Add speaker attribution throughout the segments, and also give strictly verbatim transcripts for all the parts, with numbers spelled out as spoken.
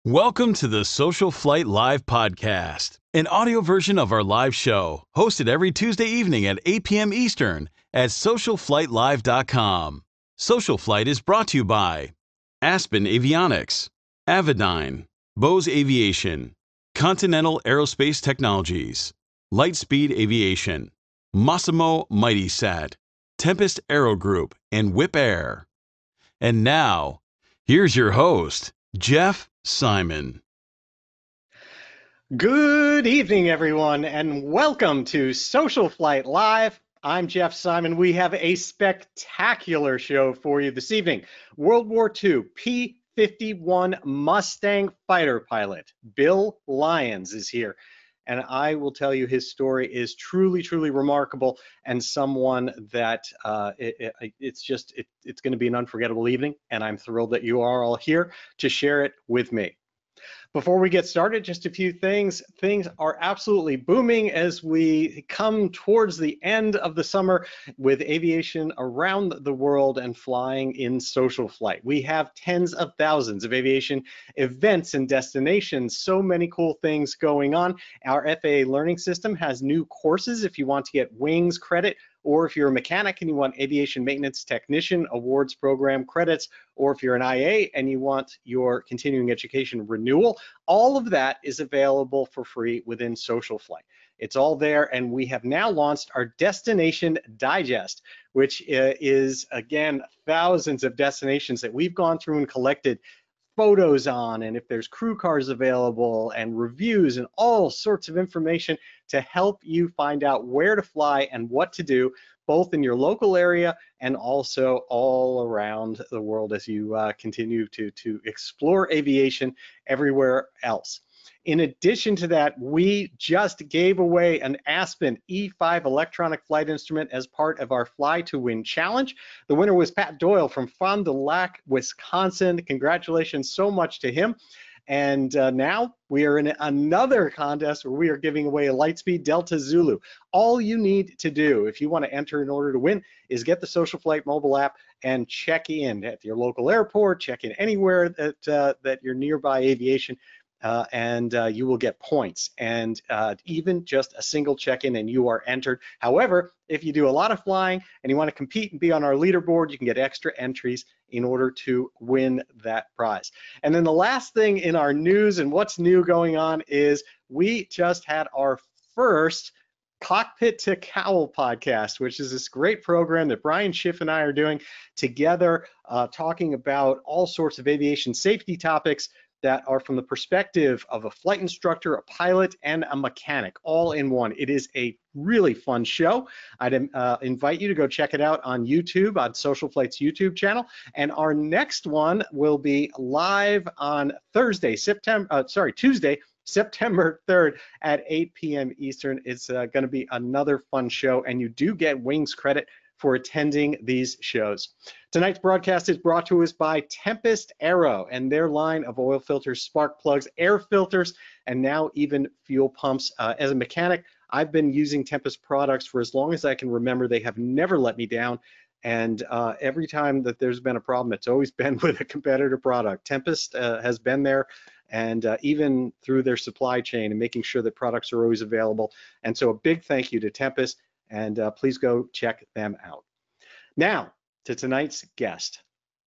Speaker 1: Welcome to the Social Flight Live podcast, an audio version of our live show, hosted every Tuesday evening at eight p.m. Eastern at social flight live dot com. Social Flight is brought to you by Aspen Avionics, Avidyne, Bose Aviation, Continental Aerospace Technologies, Lightspeed Aviation, Massimo Mighty Sat, Tempest Aero Group, and Whip Air. And now, here's your host, Jeff Simon.
Speaker 2: Good evening, everyone, and welcome to Social Flight Live. I'm Jeff Simon. We have a spectacular show for you this evening. World War Two P fifty-one Mustang fighter pilot Bill Lyons is here, and I will tell you his story is truly, truly remarkable, and someone that uh, it, it, it's just it, it's going to be an unforgettable evening, and I'm thrilled that you are all here to share it with me. Before we get started, just a few things. Things are absolutely booming as we come towards the end of the summer with aviation around the world and flying in social flight. We have tens of thousands of aviation events and destinations, so many cool things going on. Our F A A learning system has new courses if you want to get wings credit, or if you're a mechanic and you want Aviation Maintenance Technician Awards Program credits, or if you're an I A and you want your continuing education renewal, all of that is available for free within Social Flight. It's all there, and we have now launched our Destination Digest, which is, again, thousands of destinations that we've gone through and collected photos on, and if there's crew cars available and reviews and all sorts of information to help you find out where to fly and what to do, both in your local area and also all around the world as you uh, continue to, to explore aviation everywhere else. In addition to that, we just gave away an Aspen E five electronic flight instrument as part of our Fly to Win challenge. The winner was Pat Doyle from Fond du Lac, Wisconsin. Congratulations so much to him. And uh, now we are in another contest where we are giving away a Lightspeed Delta Zulu. All you need to do if you want to enter in order to win is get the Social Flight mobile app and check in at your local airport, check in anywhere that, uh, that you're nearby aviation. Uh, and uh, you will get points, and uh, even just a single check-in and you are entered. However, if you do a lot of flying and you want to compete and be on our leaderboard, you can get extra entries in order to win that prize. And then the last thing in our news and what's new going on is we just had our first Cockpit to Cowl podcast, which is this great program that Brian Schiff and I are doing together, uh, talking about all sorts of aviation safety topics that are from the perspective of a flight instructor, a pilot, and a mechanic, all in one. It is a really fun show. I'd uh, invite you to go check it out on YouTube, on Social Flight's YouTube channel. And our next one will be live on Thursday, September, uh, sorry, Tuesday, September third at eight p.m. Eastern. It's uh, going to be another fun show, and you do get wings credit for attending these shows. Tonight's broadcast is brought to us by Tempest Aero and their line of oil filters, spark plugs, air filters, and now even fuel pumps. Uh, as a mechanic, I've been using Tempest products for as long as I can remember. They have never let me down. And uh, every time that there's been a problem, it's always been with a competitor product. Tempest uh, has been there, and uh, even through their supply chain and making sure that products are always available. And so a big thank you to Tempest, and uh, please go check them out. Now, to tonight's guest.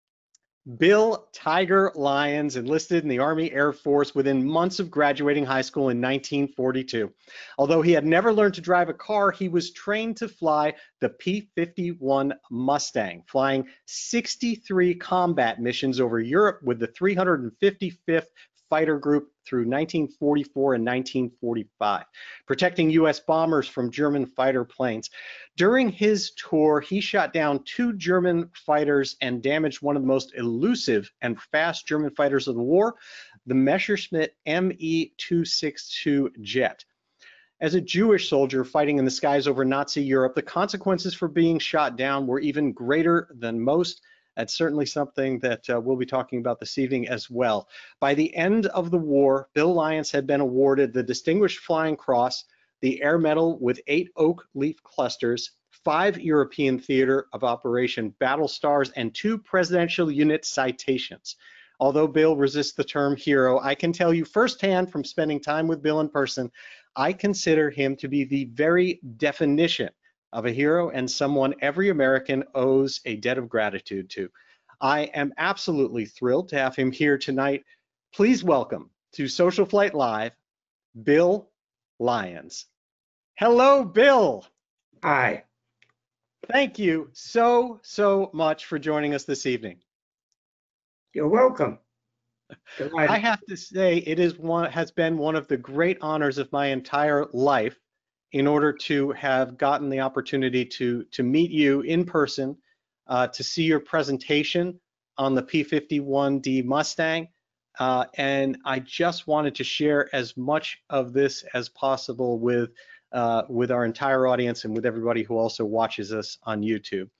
Speaker 2: Bill Tiger Lyons enlisted in the Army Air Force within months of graduating high school in nineteen forty-two. Although he had never learned to drive a car, he was trained to fly the P fifty-one Mustang, flying sixty-three combat missions over Europe with the three hundred fifty-fifth Fighter Group through nineteen forty-four and nineteen forty-five, protecting U S bombers from German fighter planes. During his tour, he shot down two German fighters and damaged one of the most elusive and fast German fighters of the war, the Messerschmitt M E two sixty-two jet. As a Jewish soldier fighting in the skies over Nazi Europe, the consequences for being shot down were even greater than most. That's certainly something that uh, we'll be talking about this evening as well. By the end of the war, Bill Lyons had been awarded the Distinguished Flying Cross, the Air Medal with eight oak leaf clusters, five European Theater of Operation Battle Stars, and two Presidential Unit citations. Although Bill resists the term hero, I can tell you firsthand from spending time with Bill in person, I consider him to be the very definition of a hero and someone every American owes a debt of gratitude to. I am absolutely thrilled to have him here tonight. Please welcome to Social Flight Live, Bill Lyons. Hello, Bill.
Speaker 3: Hi.
Speaker 2: Thank you so, so much for joining us this evening.
Speaker 3: You're welcome.
Speaker 2: I have to say, it is one has been one of the great honors of my entire life in order to have gotten the opportunity to, to meet you in person, uh, to see your presentation on the P fifty-one D Mustang. Uh, and I just wanted to share as much of this as possible with, uh, with our entire audience and with everybody who also watches us on YouTube.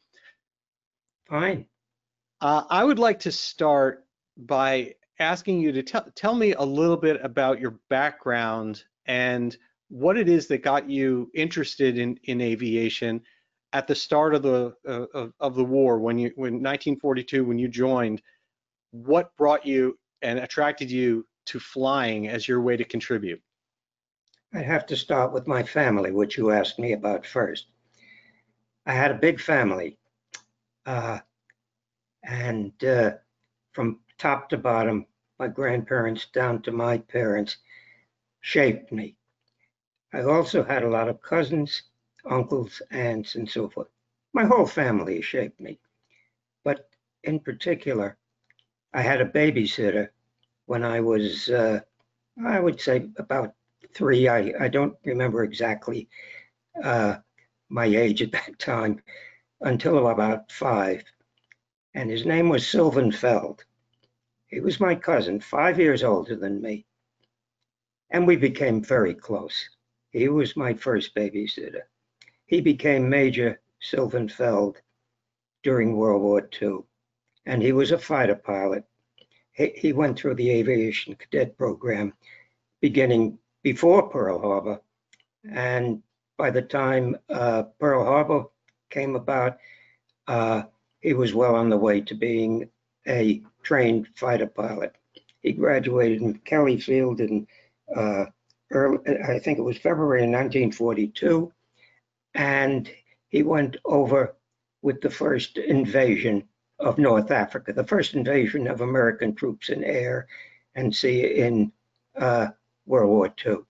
Speaker 3: Fine.
Speaker 2: Uh, I would like to start by asking you to tell tell me a little bit about your background and what it is that got you interested in in aviation at the start of the uh, of, of the war, when you when nineteen forty-two, when you joined. What brought you and attracted you to flying as your way to contribute?
Speaker 3: I'd have to start with my family, which you asked me about first. I had a big family, uh, and uh, from top to bottom, my grandparents down to my parents shaped me. I also had a lot of cousins, uncles, aunts, and so forth. My whole family shaped me. But in particular, I had a babysitter when I was, uh, I would say about three. I, I don't remember exactly uh, my age at that time, until about five. And his name was Sylvan Feld. He was my cousin, five years older than me. And we became very close. He was my first babysitter. He became Major Sylvan Feld during World War Two, and he was a fighter pilot. He, he went through the aviation cadet program beginning before Pearl Harbor, and by the time uh, Pearl Harbor came about, uh, he was well on the way to being a trained fighter pilot. He graduated in Kelly Field in uh, early, I think it was February of nineteen forty-two, and he went over with the first invasion of North Africa, the first invasion of American troops in air and sea in uh, World War Two.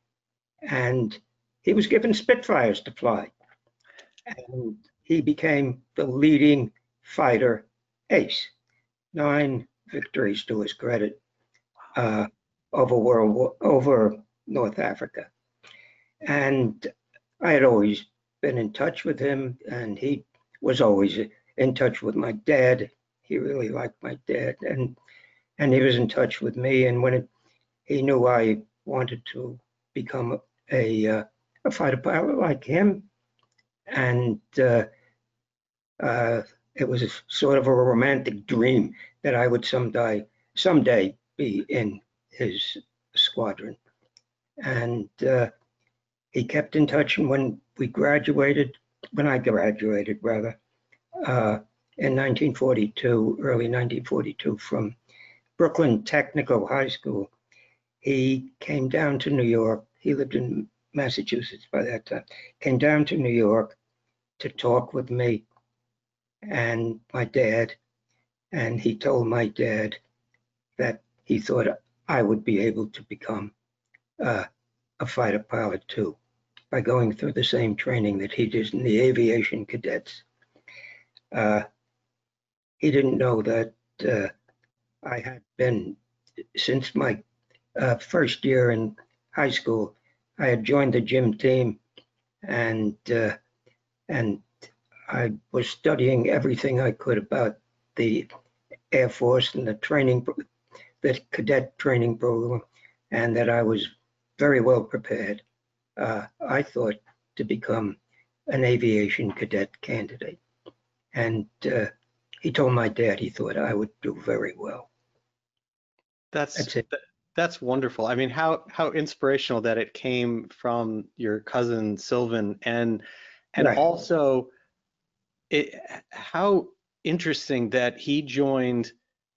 Speaker 3: And he was given Spitfires to fly. And he became the leading fighter ace. Nine victories to his credit uh, over World War, over North Africa. And I had always been in touch with him, and he was always in touch with my dad. He really liked my dad, and and he was in touch with me. And when it, he knew I wanted to become a a, a fighter pilot like him, and uh, uh, it was a, sort of a romantic dream that I would someday someday be in his squadron. And uh, he kept in touch, and when we graduated, when I graduated rather, uh, in nineteen forty-two, early nineteen forty-two, from Brooklyn Technical High School, he came down to New York. He lived in Massachusetts by that time. Came down to New York to talk with me and my dad, and he told my dad that he thought I would be able to become uh, a fighter pilot too, by going through the same training that he did in the aviation cadets. Uh, he didn't know that uh, I had been, since my uh, first year in high school, I had joined the gym team, and uh, and I was studying everything I could about the Air Force and the training, the cadet training program, and that I was very well prepared, uh, I thought, to become an aviation cadet candidate. And uh, he told my dad he thought I would do very well.
Speaker 2: That's
Speaker 3: That's it.
Speaker 2: that's wonderful. I mean, how how inspirational that it came from your cousin Sylvan, and and
Speaker 3: Right.
Speaker 2: also it how interesting that he joined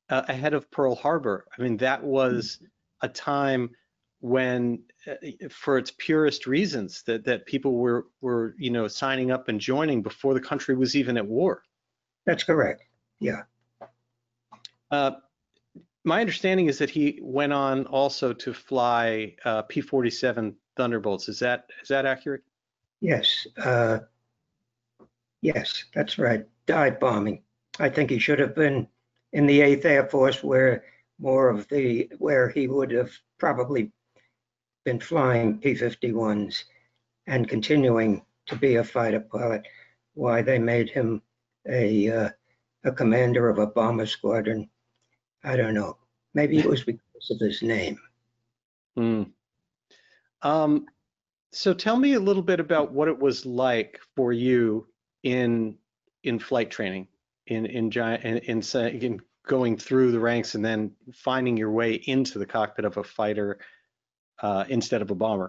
Speaker 2: uh, ahead of Pearl Harbor. I mean, that was a time when, uh, for its purest reasons, that that people were were you know signing up and joining before the country was even at war.
Speaker 3: That's correct. Yeah.
Speaker 2: Uh, my understanding is that he went on also to fly uh, P forty-seven Thunderbolts. Is that is that accurate?
Speaker 3: Yes. Uh, yes, that's right. Dive bombing. I think he should have been in the eighth Air Force, where more of the where he would have probably been flying P fifty-ones and continuing to be a fighter pilot. Why they made him a uh, a commander of a bomber squadron, I don't know. Maybe it was because of his name.
Speaker 2: Mm. Um, so tell me a little bit about what it was like for you in in flight training, in in giant in, in, in going through the ranks and then finding your way into the cockpit of a fighter uh, instead of a bomber.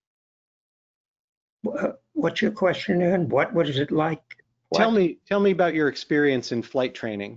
Speaker 3: Uh, what's your question, Aaron? What what is it like? What?
Speaker 2: Tell me tell me about your experience in flight training.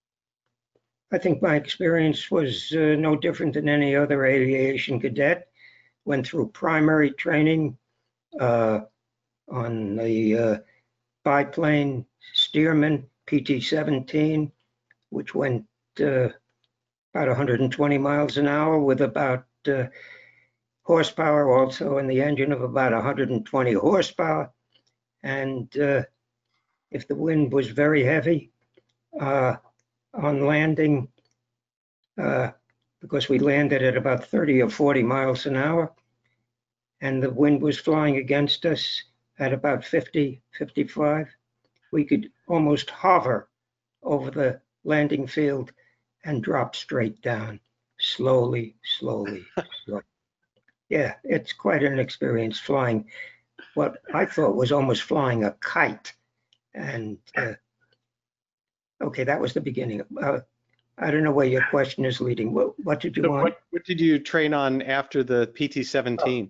Speaker 3: I think my experience was uh, no different than any other aviation cadet. Went through primary training uh, on the uh, biplane Stearman P T seventeen, which went uh, about one hundred twenty miles an hour with about uh, horsepower also in the engine of about one hundred twenty horsepower. And uh, if the wind was very heavy uh, on landing, uh, because we landed at about thirty or forty miles an hour, and the wind was flying against us at about fifty, fifty-five, we could almost hover over the landing field and drop straight down, slowly, slowly, slowly. Yeah, it's quite an experience flying what I thought was almost flying a kite. And uh, okay, that was the beginning. Uh, I don't know where your question is leading. What, what did you
Speaker 2: So
Speaker 3: want?
Speaker 2: what, what did you train on after the P T seventeen?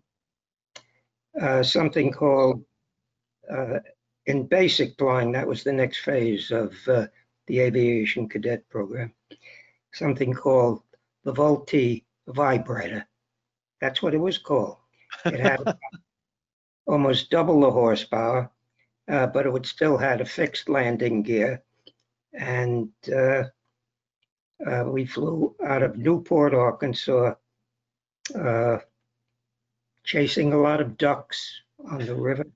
Speaker 3: Uh, something called, uh, in basic flying, that was the next phase of uh, the aviation cadet program, something called the Vultee vibrator. That's what it was called. It had almost double the horsepower, uh, but it would still had a fixed landing gear. And uh, uh, we flew out of Newport, Arkansas, uh, chasing a lot of ducks on the river.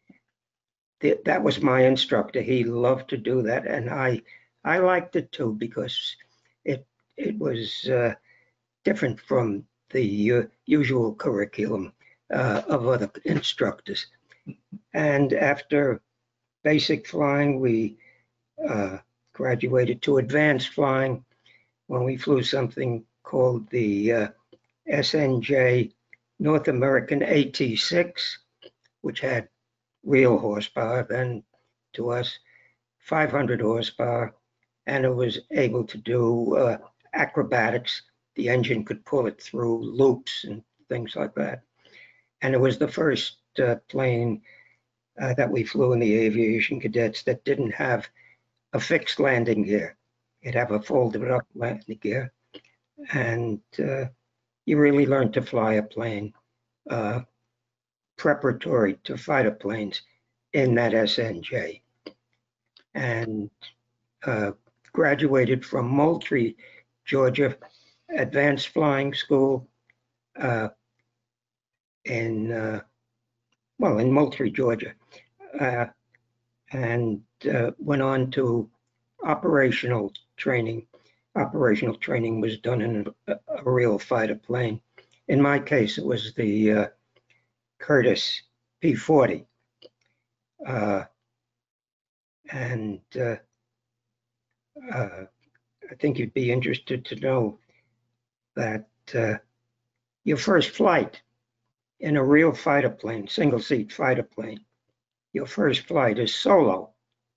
Speaker 3: Th that was my instructor. He loved to do that, and I I liked it too, because it it was uh, different from the uh, usual curriculum uh, of other instructors. And after basic flying, we uh, graduated to advanced flying when we flew something called the uh, S N J North American A T six, which had real horsepower then to us, five hundred horsepower, and it was able to do uh, acrobatics. The engine could pull it through loops and things like that. And it was the first uh, plane uh, that we flew in the aviation cadets that didn't have a fixed landing gear. It'd have a folded up landing gear. And uh, you really learned to fly a plane uh, preparatory to fighter planes in that S N J. And uh, graduated from Moultrie, Georgia, advanced flying school uh, in, uh, well, in Moultrie, Georgia, uh, and uh, went on to operational training. Operational training was done in a, a real fighter plane. In my case, it was the uh, Curtiss P forty. Uh, and uh, uh, I think you'd be interested to know that uh, your first flight in a real fighter plane, single seat fighter plane, your first flight is solo.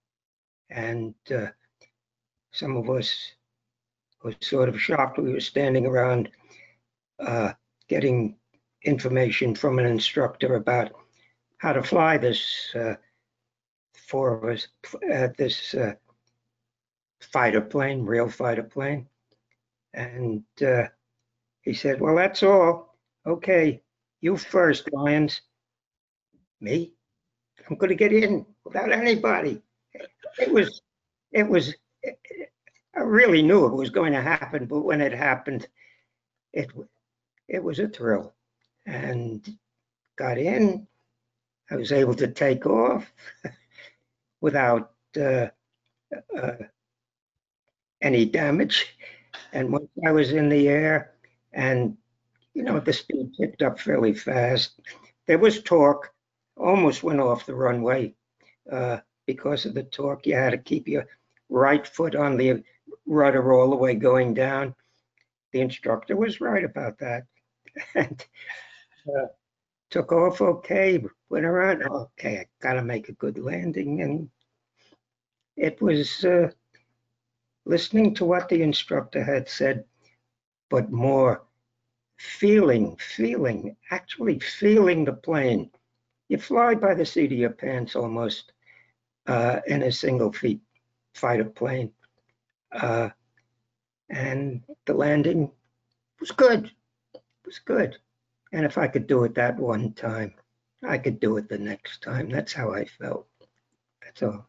Speaker 3: And uh, some of us were sort of shocked. We were standing around uh, getting information from an instructor about how to fly this, uh, four of us, uh, this uh, fighter plane, real fighter plane. And uh, he said, well, that's all. Okay, you first, Lyons. Me? I'm going to get in without anybody. It was, it was, I really knew it was going to happen, but when it happened, it, it was a thrill. And got in. I was able to take off without uh, uh, any damage. And once I was in the air, and you know, the speed picked up fairly fast. There was torque, almost went off the runway uh, because of the torque. You had to keep your right foot on the rudder all the way going down. The instructor was right about that. And uh, took off okay, went around, okay, I gotta make a good landing. And it was uh, listening to what the instructor had said, but more feeling, feeling, actually feeling the plane. You fly by the seat of your pants almost uh, in a single seat fighter plane. Uh, and the landing was good, it was good. And if I could do it that one time, I could do it the next time. That's how I felt. That's all.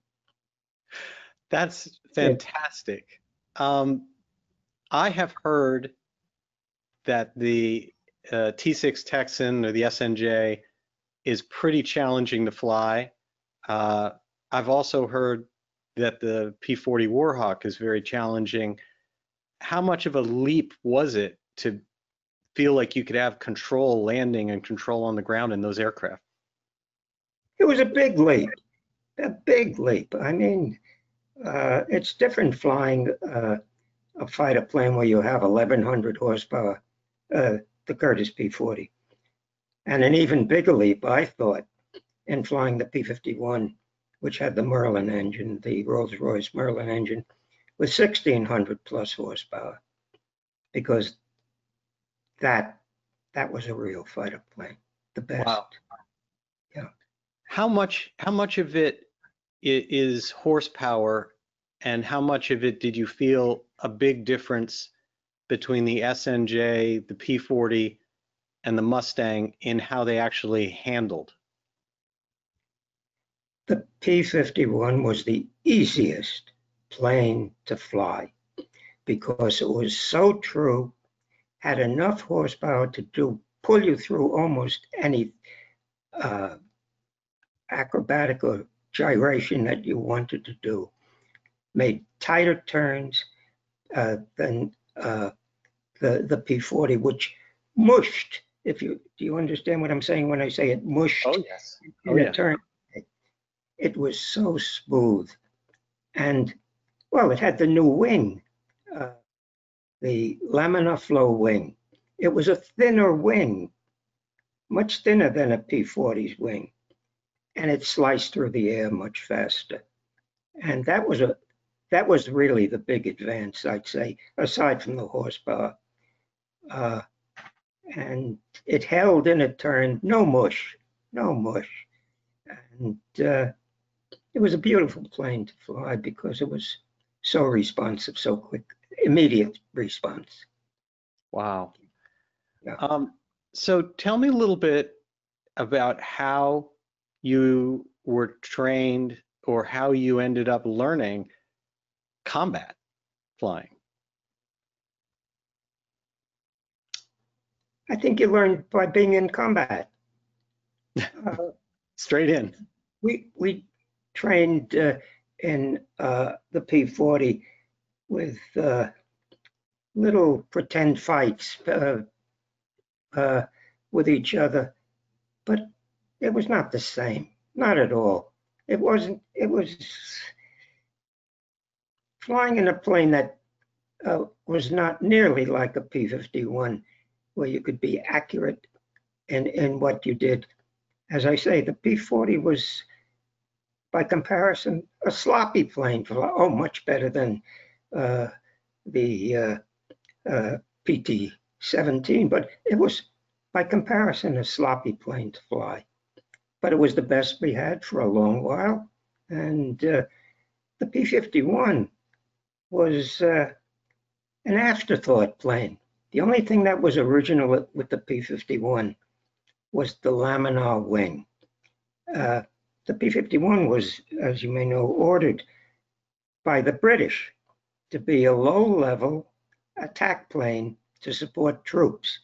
Speaker 2: That's fantastic. Um, I have heard that the uh, T six Texan or the S N J is pretty challenging to fly. Uh, I've also heard that the P forty Warhawk is very challenging. How much of a leap was it to feel like you could have control landing and control on the ground in those aircraft?
Speaker 3: It was a big leap, a big leap. I mean, uh, it's different flying uh, a fighter plane where you have eleven hundred horsepower, uh, the Curtiss P forty, and an even bigger leap, I thought, in flying the P fifty-one, which had the Merlin engine, the Rolls-Royce Merlin engine, with sixteen hundred plus horsepower, because that that was a real fighter plane, the best.
Speaker 2: Wow.
Speaker 3: Yeah.
Speaker 2: How much how much of it is horsepower, and how much of it did you feel a big difference between the S N J, the P forty, and the Mustang in how they actually handled?
Speaker 3: The P fifty-one was the easiest plane to fly because it was so true, had enough horsepower to do pull you through almost any uh, acrobatic or gyration that you wanted to do. Made tighter turns uh, than uh, the the P forty, which mushed. If you do you understand what I'm saying when I say it mushed?
Speaker 2: Oh yes.
Speaker 3: In
Speaker 2: Oh
Speaker 3: a
Speaker 2: yeah.
Speaker 3: turn, it was so smooth, and well, it had the new wing, uh, the laminar flow wing. It was a thinner wing, much thinner than a P forty's wing, and it sliced through the air much faster. And that was a that was really the big advance, I'd say, aside from the horsepower. Uh, and it held in a turn, no mush, no mush. And uh, it was a beautiful plane to fly because it was so responsive, so quick, immediate response.
Speaker 2: Wow.
Speaker 3: Yeah.
Speaker 2: Um, so tell me a little bit about how you were trained or how you ended up learning combat flying.
Speaker 3: I think you learn by being in combat. Uh,
Speaker 2: Straight in.
Speaker 3: we we trained uh, in uh, the P forty with uh, little pretend fights uh, uh, with each other, but it was not the same, not at all. It wasn't. It was flying in a plane that uh, was not nearly like a P fifty-one, where you could be accurate in in what you did. As I say, the P forty was, by comparison, a sloppy plane. Oh, much better than uh, the uh, uh, P T seventeen, but it was, by comparison, a sloppy plane to fly. But it was the best we had for a long while. And uh, the P fifty-one was uh, an afterthought plane. The only thing that was original with the P fifty-one was the laminar wing. Uh, the P fifty-one was, as you may know, ordered by the British to be a low-level attack plane to support troops.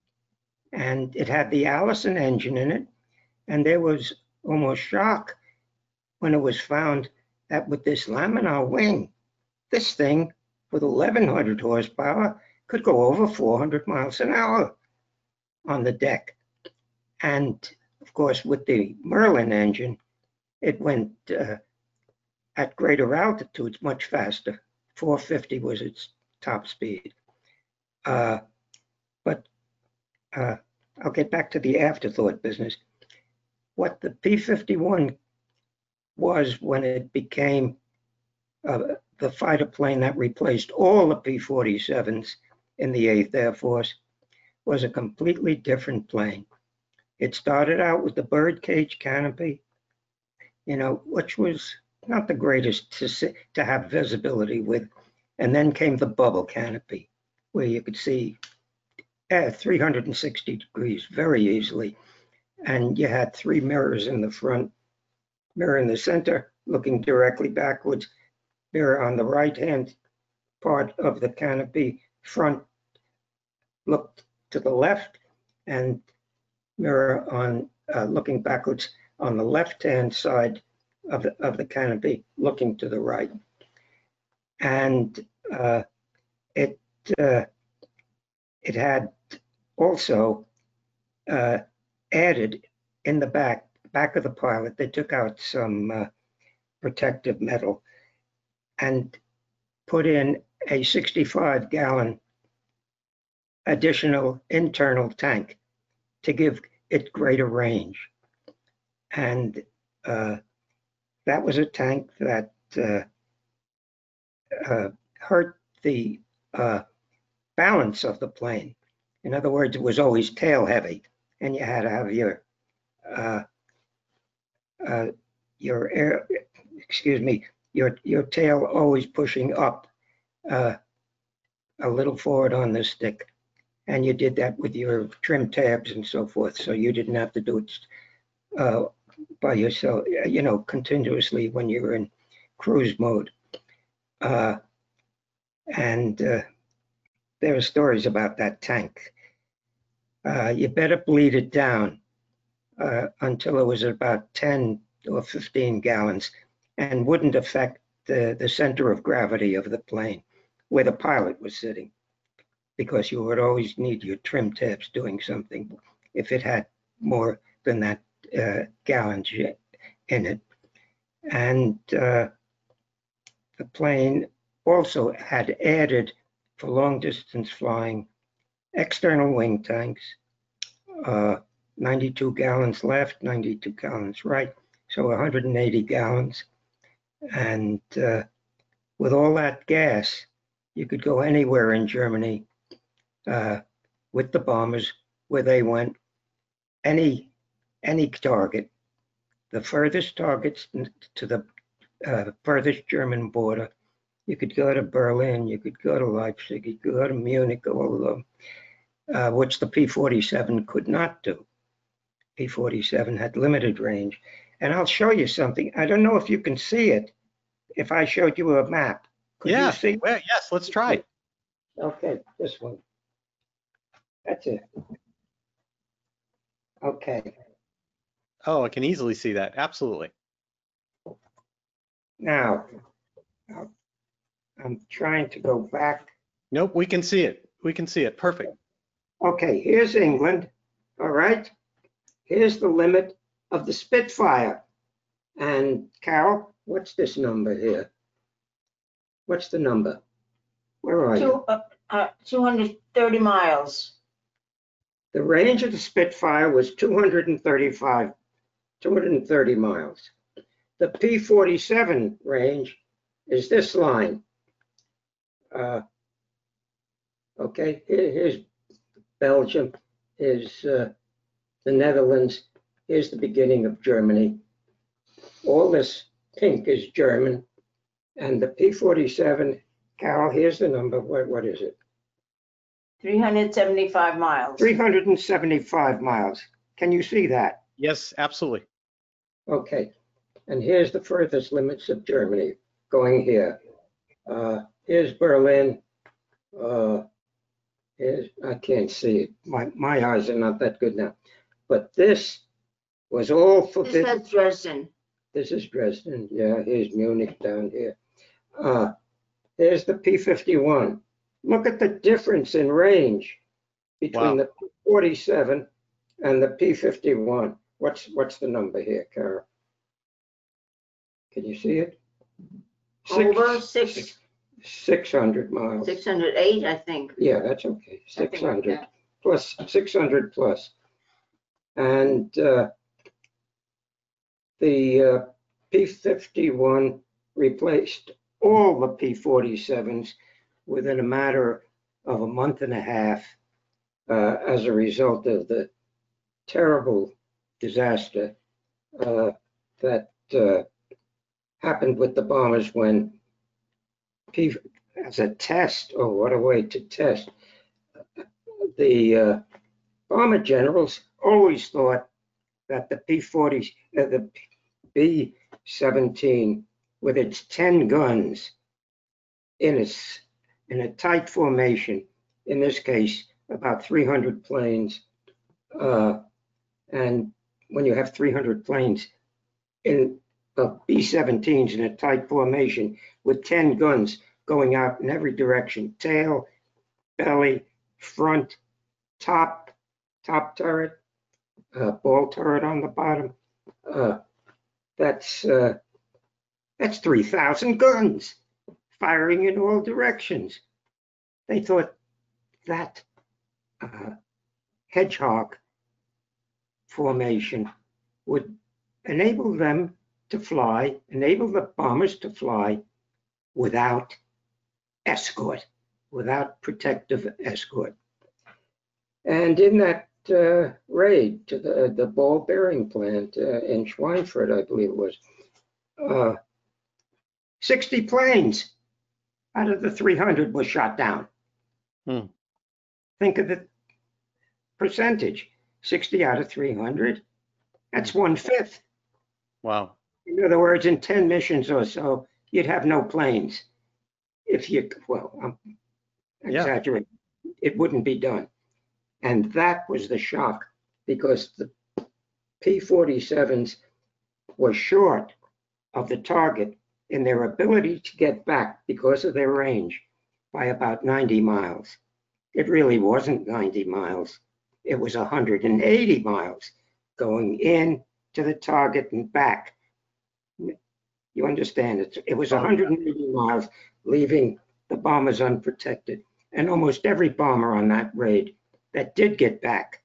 Speaker 3: And it had the Allison engine in it, and there was almost shock when it was found that with this laminar wing, this thing with eleven hundred horsepower could go over four hundred miles an hour on the deck. And of course, with the Merlin engine, it went uh, at greater altitudes much faster. four fifty was its top speed. Uh, but uh, I'll get back to the afterthought business. What the P fifty-one was when it became uh, the fighter plane that replaced all the P forty-sevens in the eighth Air Force was a completely different plane. It started out with the birdcage canopy, you know, which was not the greatest to see, to have visibility with, and then came the bubble canopy, where you could see uh, three hundred sixty degrees very easily, and you had three mirrors in the front, mirror in the center looking directly backwards, mirror on the right hand part of the canopy front looked to the left, and mirror on uh, looking backwards on the left hand side of the, of the canopy looking to the right. And uh, it uh, it had also uh, added in the back back of the pilot, they took out some uh, protective metal and put in a sixty-five gallon additional internal tank to give it greater range. And uh, that was a tank that uh, uh, hurt the uh, balance of the plane. In other words, it was always tail heavy, and you had to have your uh, uh, your air, excuse me, your your tail always pushing up uh, a little forward on the stick. And you did that with your trim tabs and so forth, so you didn't have to do it uh, by yourself, you know, continuously when you were in cruise mode. Uh, and uh, there are stories about that tank. Uh, you better bleed it down uh, until it was about ten or fifteen gallons and wouldn't affect the, the center of gravity of the plane where the pilot was sitting, because you would always need your trim tabs doing something if it had more than that uh, gallons in it. And uh, the plane also had added, for long distance flying, external wing tanks, uh, ninety-two gallons left, ninety-two gallons right, so one hundred eighty gallons. And uh, with all that gas, you could go anywhere in Germany Uh, with the bombers where they went, any any target, the furthest targets to the uh, furthest German border. You could go to Berlin, you could go to Leipzig, you could go to Munich, all of them, uh, which the P forty-seven could not do. P forty-seven had limited range. And I'll show you something. I don't know if you can see it. If I showed you a map, could
Speaker 2: yeah.
Speaker 3: you see?
Speaker 2: Well, yes, let's try.
Speaker 3: Okay, this one. That's it. Okay.
Speaker 2: Oh, I can easily see that. Absolutely.
Speaker 3: Now, I'm trying to go back.
Speaker 2: Nope, we can see it. We can see it. Perfect.
Speaker 3: Okay, here's England. All right. Here's the limit of the Spitfire. And Carol, what's this number here? What's the number? Where are you?
Speaker 4: Two, uh, uh, two hundred thirty miles.
Speaker 3: The range of the Spitfire was two hundred thirty-five, two hundred thirty miles. The P forty-seven range is this line. Uh, okay, here, here's Belgium, here's uh, the Netherlands, here's the beginning of Germany. All this pink is German, and the P forty-seven Carol, here's the number. What, what is it?
Speaker 4: three hundred seventy-five miles.
Speaker 3: three hundred seventy-five miles. Can you see that?
Speaker 2: Yes, absolutely.
Speaker 3: Okay. And here's the furthest limits of Germany going here. Uh, here's Berlin. Uh, here's, I can't see it. My, my eyes are not that good now. But this was all
Speaker 4: Is
Speaker 3: forbidden.
Speaker 4: that Dresden?
Speaker 3: This is Dresden. Yeah, here's Munich down here. Uh, here's the P fifty-one. Look at the difference in range between
Speaker 2: Wow.
Speaker 3: the P forty-seven and the P fifty-one. What's what's the number here, Carol? Can you see it?
Speaker 4: Over six,
Speaker 3: six hundred miles.
Speaker 4: six hundred eight, I think.
Speaker 3: Yeah, that's okay.
Speaker 4: I think,
Speaker 3: six hundred
Speaker 4: yeah.
Speaker 3: plus, six hundred plus. And uh, the uh, P fifty-one replaced all the P forty-sevens within a matter of a month and a half uh, as a result of the terrible disaster uh, that uh, happened with the bombers when P, as a test, oh, what a way to test. The uh, bomber generals always thought that the P forty, uh, the B seventeen, with its ten guns in its in a tight formation, in this case about three hundred planes, uh, and when you have three hundred planes in uh, B seventeens in a tight formation with ten guns going out in every direction, tail, belly, front, top, top turret, uh, ball turret on the bottom. Uh, that's uh, that's three thousand guns firing in all directions. They thought that uh, hedgehog formation would enable them to fly, enable the bombers to fly without escort, without protective escort. And in that uh, raid to the, the ball bearing plant uh, in Schweinfurt, I believe it was, uh, sixty planes out of the three hundred was shot down.
Speaker 2: Hmm.
Speaker 3: Think of the percentage, sixty out of three hundred, that's one fifth.
Speaker 2: Wow.
Speaker 3: In other words, in ten missions or so, you'd have no planes. If you, well, I'm
Speaker 2: Yeah.
Speaker 3: exaggerating, it wouldn't be done. And that was the shock, because the P forty-sevens were short of the target in their ability to get back because of their range by about ninety miles. It really wasn't ninety miles. It was one hundred eighty miles going in to the target and back. You understand, it, it was one hundred eighty miles, leaving the bombers unprotected. And almost every bomber on that raid that did get back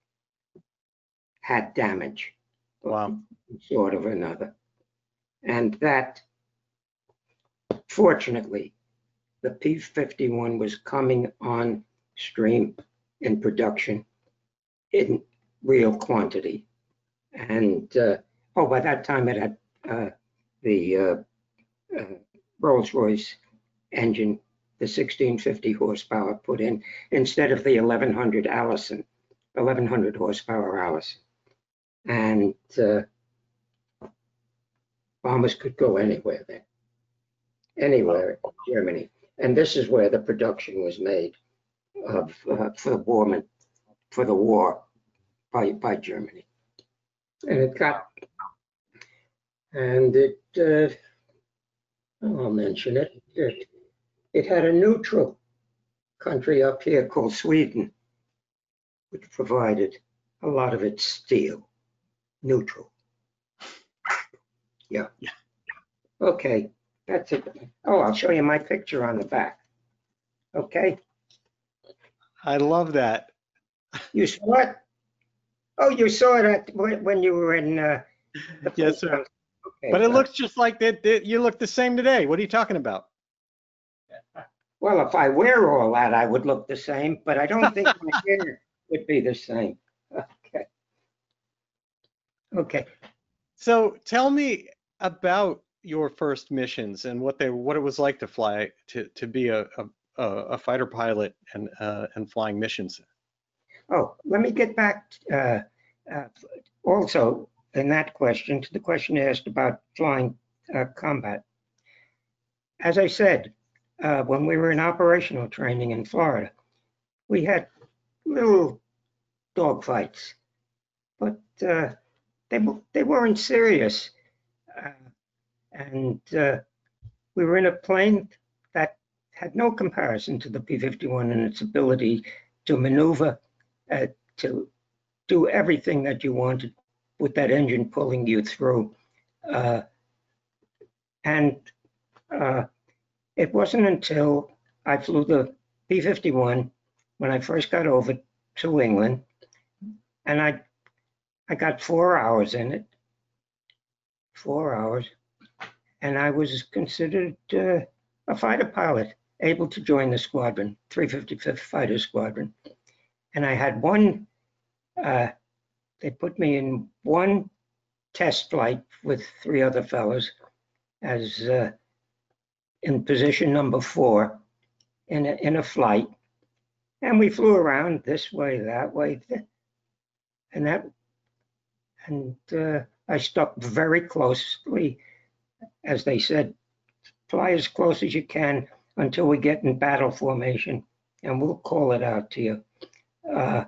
Speaker 3: had damage.
Speaker 2: Wow.
Speaker 3: Sort of another. And that, fortunately, the P fifty-one was coming on stream in production in real quantity. And, uh, oh, by that time it had uh, the uh, uh, Rolls-Royce engine, the sixteen fifty horsepower put in, instead of the eleven hundred Allison, eleven hundred horsepower Allison. And uh, bombers could go anywhere then, anywhere in Germany. And this is where the production was made of uh, for the war, for the war by, by Germany. And it got, and it, uh, I'll mention it, it, it had a neutral country up here called Sweden, which provided a lot of its steel, neutral. Yeah.
Speaker 2: Yeah.
Speaker 3: Okay, that's it. Oh, I'll show you my picture on the back. Okay,
Speaker 2: I love that.
Speaker 3: you saw it? Oh, you saw it at, when when you were in. Uh, the
Speaker 2: Yes, sir.
Speaker 3: Okay,
Speaker 2: But it
Speaker 3: uh,
Speaker 2: looks just like that. that- You look the same today. What are you talking about?
Speaker 3: Well, if I wear all that, I would look the same, but I don't think my hair would be the same. Okay. Okay.
Speaker 2: So tell me about your first missions and what they what it was like to fly to to be a a, a fighter pilot and uh, and flying missions.
Speaker 3: Oh, let me get back uh, uh, also in that question to the question asked about flying uh, combat. As I said, uh, when we were in operational training in Florida, we had little dogfights, but uh, they they weren't serious, uh, and uh, we were in a plane that had no comparison to the P fifty-one in its ability to maneuver, uh, to do everything that you wanted with that engine pulling you through. Uh, and uh, it wasn't until I flew the P fifty-one when I first got over to England, and I I got four hours in it, four hours, and I was considered uh, a fighter pilot, able to join the squadron, three fifty-fifth Fighter Squadron. And I had one, uh, they put me in one test flight with three other fellows as uh, in position number four in a, in a flight. And we flew around this way, that way, and that, and uh, I stuck very closely, as they said, fly as close as you can until we get in battle formation, and we'll call it out to you. Uh,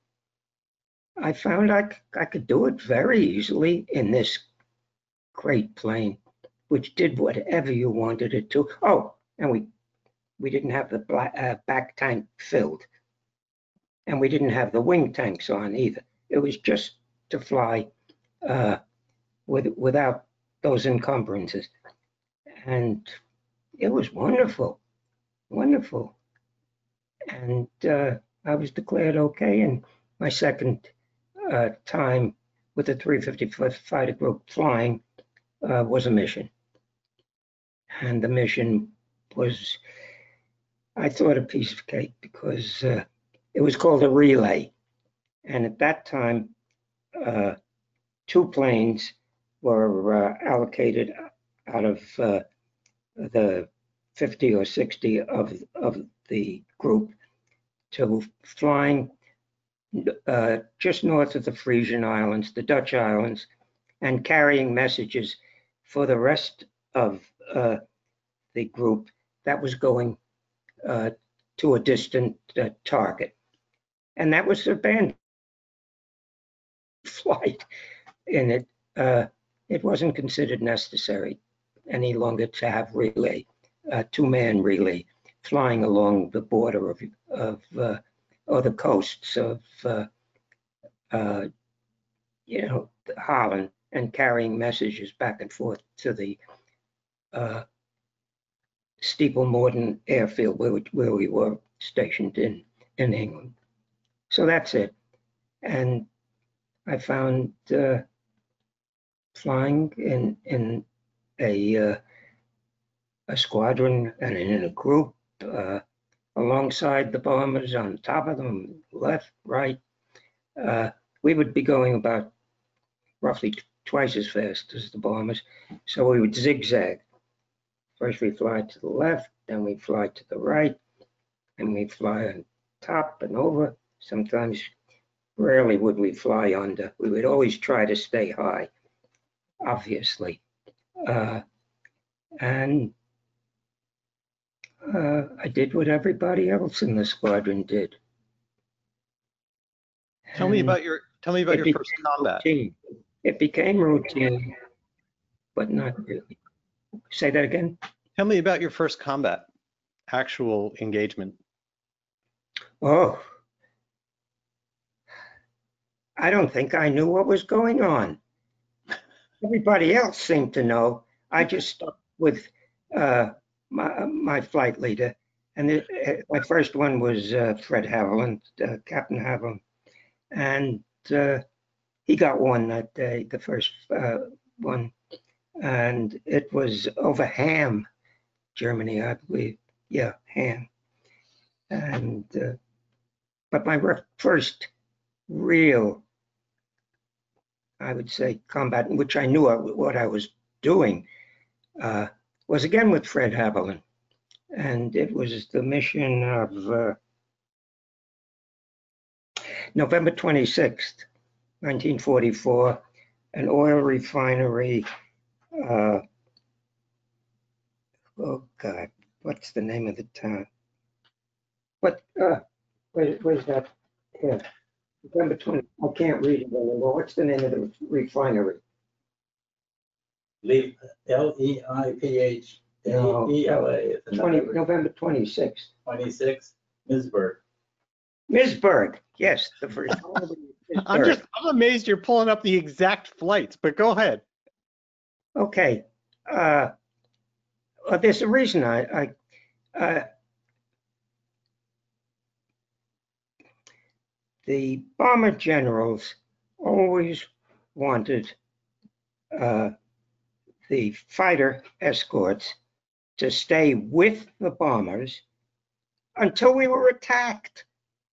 Speaker 3: I found I, I could do it very easily in this great plane, which did whatever you wanted it to. Oh, and we we didn't have the black, uh, back tank filled, and we didn't have the wing tanks on either. It was just to fly uh, with, without those encumbrances. And it was wonderful, wonderful. And uh, I was declared okay. And my second uh, time with the three fifty-fifth Fighter Group flying uh, was a mission. And the mission was, I thought, a piece of cake because uh, it was called a relay. And at that time, uh, two planes were uh, allocated out of uh, the fifty or sixty of, of the group to flying uh, just north of the Frisian Islands, the Dutch Islands, and carrying messages for the rest of uh, the group that was going uh, to a distant uh, target. And that was a band flight in it. Uh, it wasn't considered necessary any longer to have relay, uh, two-man relay, flying along the border of, of uh, or the coasts of, uh, uh, you know, Holland, and carrying messages back and forth to the uh, Steeple Morton airfield where we, where we were stationed in, in England. So that's it. And I found uh, flying in in a uh, a squadron and in a group uh, alongside the bombers, on top of them, left, right. Uh, we would be going about roughly twice as fast as the bombers, so we would zigzag. First we fly to the left, then we fly to the right, and we fly on top and over. Sometimes, rarely would we fly under. We would always try to stay high, obviously. Uh, and uh, I did what everybody else in the squadron did.
Speaker 2: Tell me about your tell me about your first combat.
Speaker 3: Routine. It became routine, but not really. Say that again?
Speaker 2: Tell me about your first combat, actual engagement.
Speaker 3: Oh, I don't think I knew what was going on. Everybody else seemed to know. I just stuck with uh, my, my flight leader. And it, it, my first one was uh, Fred Haviland, uh, Captain Haviland. And uh, he got one that day, the first uh, one. And it was over Ham, Germany, I believe. Yeah, Ham. And, uh, but my first real, I would say, combat, in which I knew what I was doing, uh, was again with Fred Haviland. And it was the mission of uh, November twenty-sixth, nineteen forty-four, an oil refinery. Uh, oh God, what's the name of the town? What? Uh, where, where's that? Here, November twentieth. I can't read it anymore. What's the name of the refinery?
Speaker 5: Leap, L E I P H
Speaker 3: No.
Speaker 5: E L A.
Speaker 3: twenty, November twenty-sixth.
Speaker 5: Twenty-six, Misburg.
Speaker 3: Misburg. Yes, the first one.
Speaker 2: I'm just, I'm amazed you're pulling up the exact flights, but go ahead.
Speaker 3: Okay. Uh, well, there's a reason I, I uh, the bomber generals always wanted uh, the fighter escorts to stay with the bombers until we were attacked.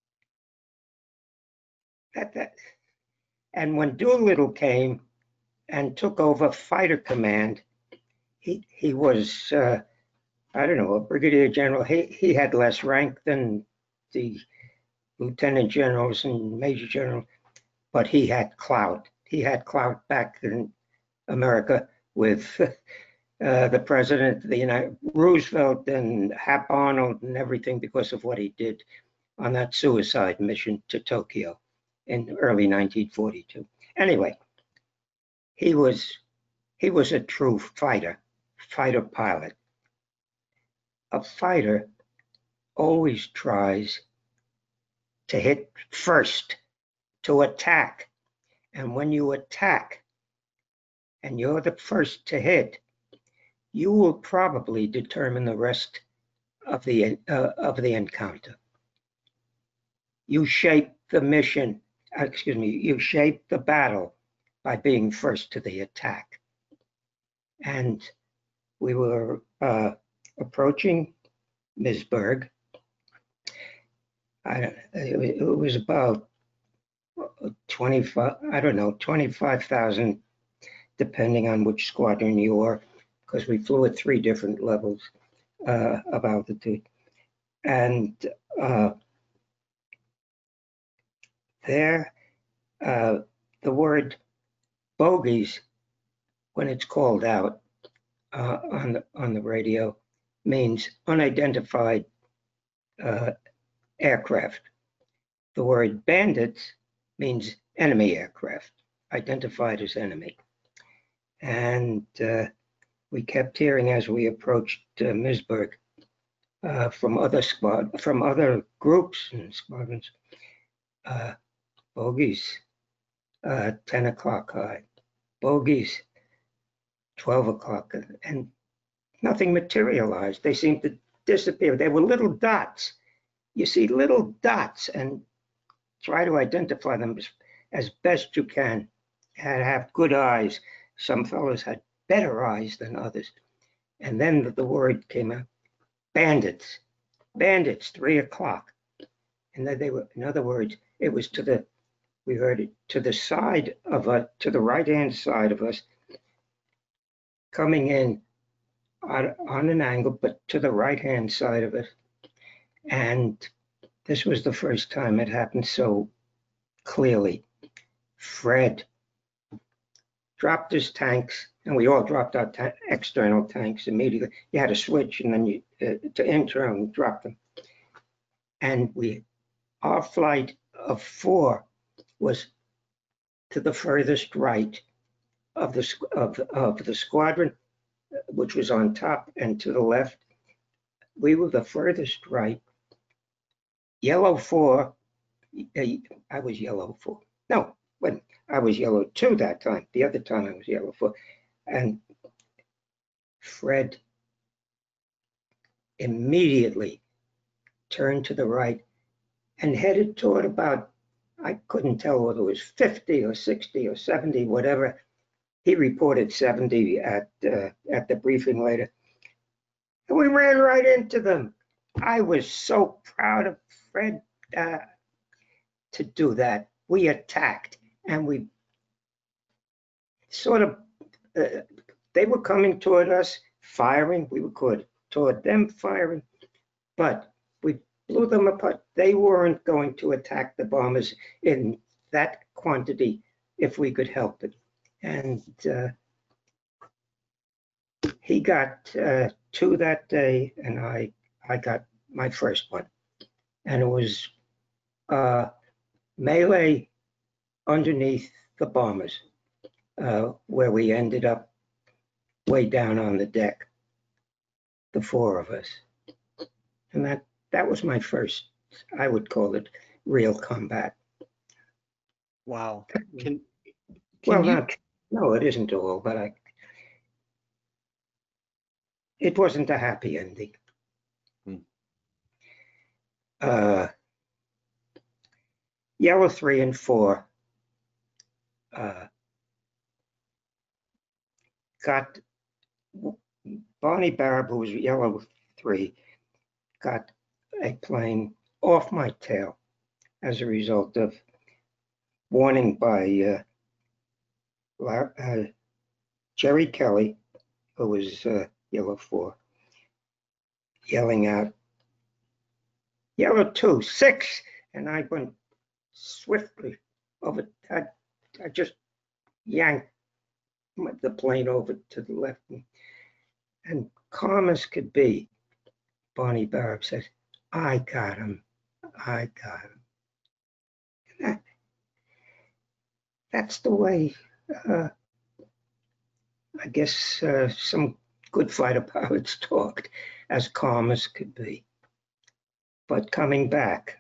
Speaker 3: That, that. And when Doolittle came and took over fighter command, he he was uh, I don't know, a brigadier general. He he had less rank than the lieutenant generals and major generals, but he had clout. He had clout back in America with uh, the president, the United Roosevelt and Hap Arnold and everything because of what he did on that suicide mission to Tokyo in early nineteen forty-two. Anyway, he was he was a true fighter, fighter pilot. A fighter always tries to hit first, to attack. And when you attack and you're the first to hit, you will probably determine the rest of the uh, of the encounter. You shape the mission, excuse me, you shape the battle by being first to the attack. And we were uh, approaching Misburg. I, it was about twenty-five, I don't know, twenty-five thousand, depending on which squadron you were, because we flew at three different levels uh, of altitude. And uh, there, uh, the word bogies, when it's called out uh, on the on the radio, means unidentified uh, aircraft. The word bandits means enemy aircraft, identified as enemy. And uh, we kept hearing as we approached uh, Misburg uh, from other squad, from other groups and squadrons, uh, bogies, uh, ten o'clock high, bogies, twelve o'clock, and nothing materialized. They seemed to disappear. They were little dots. You see little dots and try to identify them as, as best you can. And have good eyes. Some fellows had better eyes than others. And then the, the word came out, bandits, bandits, three o'clock. And then they were, in other words, it was to the, we heard it, to the side of us, to the right-hand side of us, coming in on, on an angle, but to the right-hand side of it. And this was the first time it happened so clearly. Fred dropped his tanks, and we all dropped our ta external tanks immediately. You had a switch, and then you uh, to internal drop them. And we, our flight of four was to the furthest right of the of of the squadron, which was on top, and to the left. We were the furthest right. Yellow four, I was yellow four. No, when I was yellow two that time. The other time I was yellow four. And Fred immediately turned to the right and headed toward about, I couldn't tell whether it was fifty or sixty or seventy, whatever. He reported seventy at, uh, at the briefing later. And we ran right into them. I was so proud of Fred uh, to do that. We attacked and we sort of, uh, they were coming toward us firing. We were caught toward them firing, but we blew them apart. They weren't going to attack the bombers in that quantity if we could help it. And uh, he got uh, two that day, and I I got my first one, and it was uh, melee underneath the bombers, uh, where we ended up way down on the deck, the four of us, and that that was my first, I would call it, real combat.
Speaker 2: Wow. Can, can
Speaker 3: Well,
Speaker 2: you,
Speaker 3: not, no, it isn't all, but I, it wasn't a happy ending.
Speaker 2: Hmm.
Speaker 3: Uh, Yellow three and four uh, got, Bonnie Barab, who was Yellow three, got a plane off my tail as a result of warning by uh, uh, Jerry Kelly, who was uh, Yellow four, yelling out, Yellow two, six, and I went swiftly over. I, I just yanked the plane over to the left, and, and calm as could be, Bonnie Barab says, I got him, I got him. And that, that's the way, uh, I guess, uh, some good fighter pilots talked, as calm as could be. But coming back,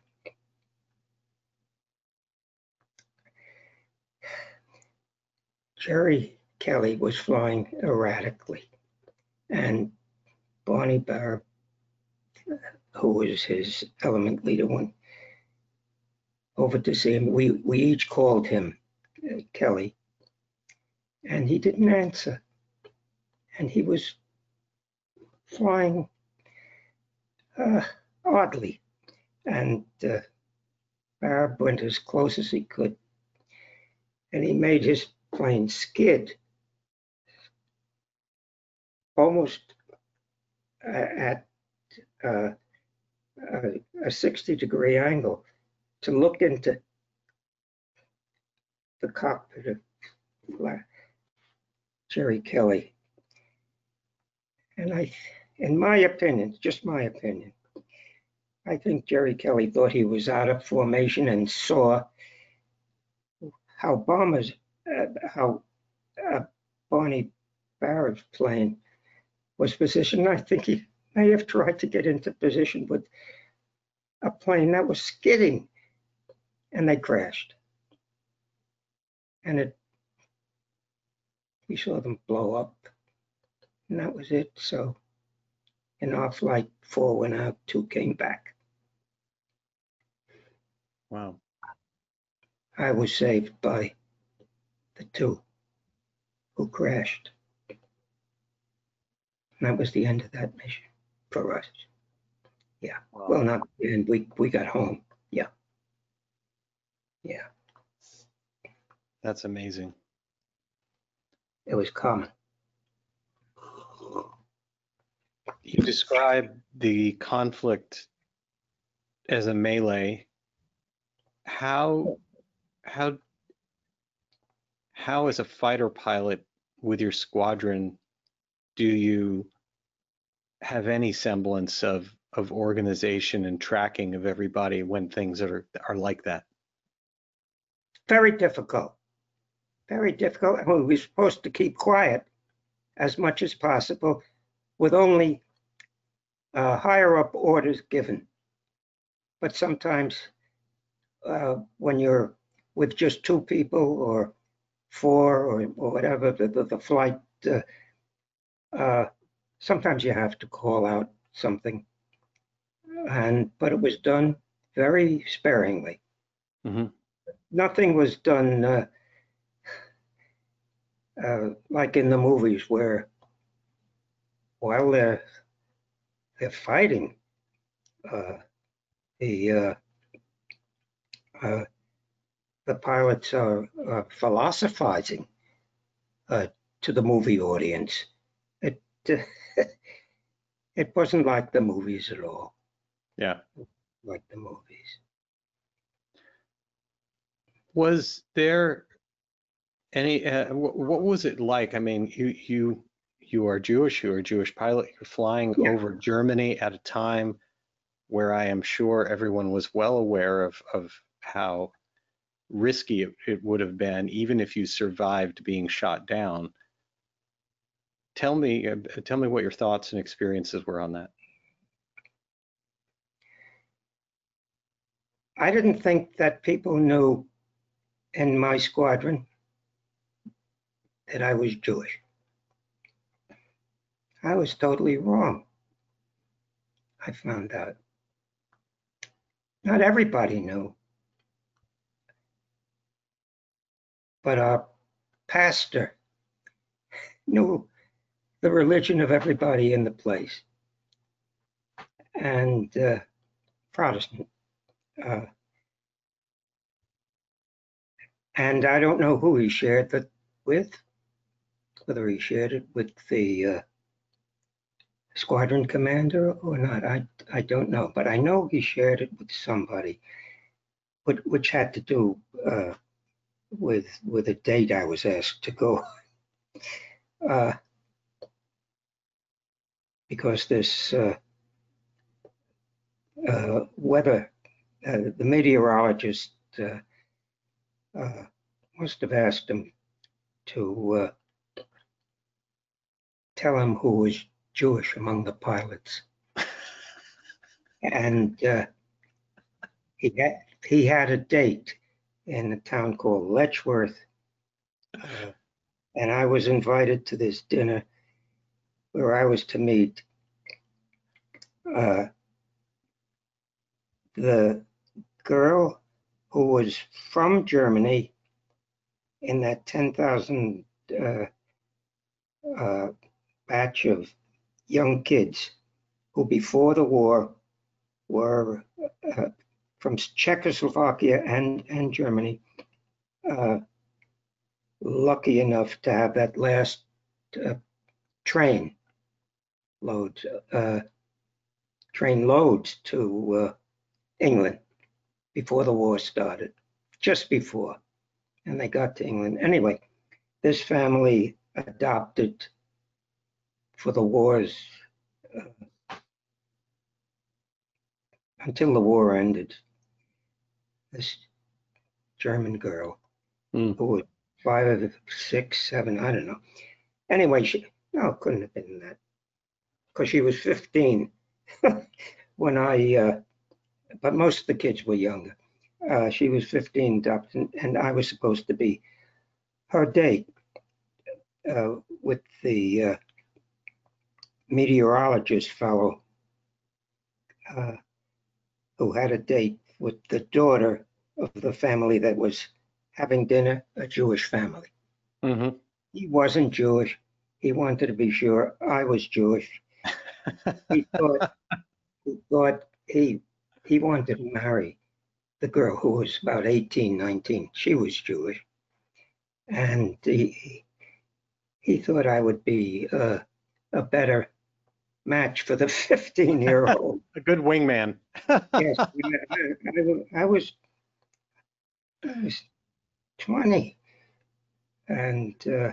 Speaker 3: Jerry Kelly was flying erratically, and Bonnie Barab, who was his element leader, went over to see him. We, we each called him uh, Kelly, and he didn't answer. And he was flying uh, oddly, and uh, Barab went as close as he could, and he made his plane skid almost uh, at uh, uh, a sixty degree angle to look into the cockpit of Jerry Kelly. And I, in my opinion, just my opinion, I think Jerry Kelly thought he was out of formation and saw how bombers, uh, how uh, Bonnie Barab's plane was positioned. I think he may have tried to get into position with a plane that was skidding, and they crashed. And it, we saw them blow up, and that was it. So in our flight, four went out, two came back.
Speaker 2: wow.
Speaker 3: I was saved by the two who crashed. And that was the end of that mission for us. Yeah.
Speaker 2: Wow.
Speaker 3: Well, not the end. We, we got home. Yeah. Yeah.
Speaker 2: That's amazing.
Speaker 3: It was common.
Speaker 2: You describe the conflict as a melee. How, how, how as a fighter pilot with your squadron do you have any semblance of, of organization and tracking of everybody when things are, are like that?
Speaker 3: Very difficult. Very difficult. And we were supposed to keep quiet as much as possible with only uh, higher up orders given. But sometimes uh, when you're with just two people or four or, or whatever, the, the, the flight, uh, uh, sometimes you have to call out something. And but it was done very sparingly.
Speaker 2: Mm-hmm.
Speaker 3: Nothing was done uh, uh, like in the movies where while they're they're fighting, uh, the uh, uh, the pilots are uh, philosophizing uh, to the movie audience. It uh, it wasn't like the movies at all,
Speaker 2: Yeah.
Speaker 3: like the movies.
Speaker 2: Was there any, uh, wh- what was it like? I mean, you, you, you are Jewish, you're a Jewish pilot, you're flying
Speaker 3: Yeah.
Speaker 2: over Germany at a time where I am sure everyone was well aware of, of how risky it, it would have been, even if you survived being shot down. Tell me, uh, tell me what your thoughts and experiences were on that.
Speaker 3: I didn't think that people knew in my squadron that I was Jewish. I was totally wrong. I found out. Not everybody knew, but our pastor knew the religion of everybody in the place, and uh, Protestant. Uh, and I don't know who he shared that with, whether he shared it with the uh, squadron commander or not. I, I don't know, but I know he shared it with somebody, but, which had to do uh, with, with a date I was asked to go. Uh, because this uh, uh, weather, uh, the meteorologist uh, uh, must have asked him to uh, tell him who was Jewish among the pilots. And uh, he had he had a date in a town called Letchworth, uh, and I was invited to this dinner where I was to meet uh, the girl who was from Germany in that ten thousand uh, uh, batch of young kids who before the war were uh, from Czechoslovakia and, and Germany, uh, lucky enough to have that last uh, train load, uh, train loads to uh, England before the war started, just before, and they got to England. Anyway, this family adopted for the wars, uh, until the war ended, this German girl
Speaker 2: Mm.
Speaker 3: who was five, six, seven, I don't know. Anyway, she, no, it couldn't have been that, because she was fifteen when I, uh, but most of the kids were younger. Uh, she was fifteen, adopted, and I was supposed to be her date uh, with the uh, meteorologist fellow uh, who had a date with the daughter of the family that was having dinner, a Jewish family.
Speaker 2: Mm-hmm.
Speaker 3: He wasn't Jewish. He wanted to be sure I was Jewish. He thought, he thought he, he wanted to marry the girl who was about eighteen, nineteen. She was Jewish. And he, he thought I would be uh, a better match for the fifteen year old.
Speaker 2: A good wingman.
Speaker 3: Yes, I, I, I was, I was twenty, and uh,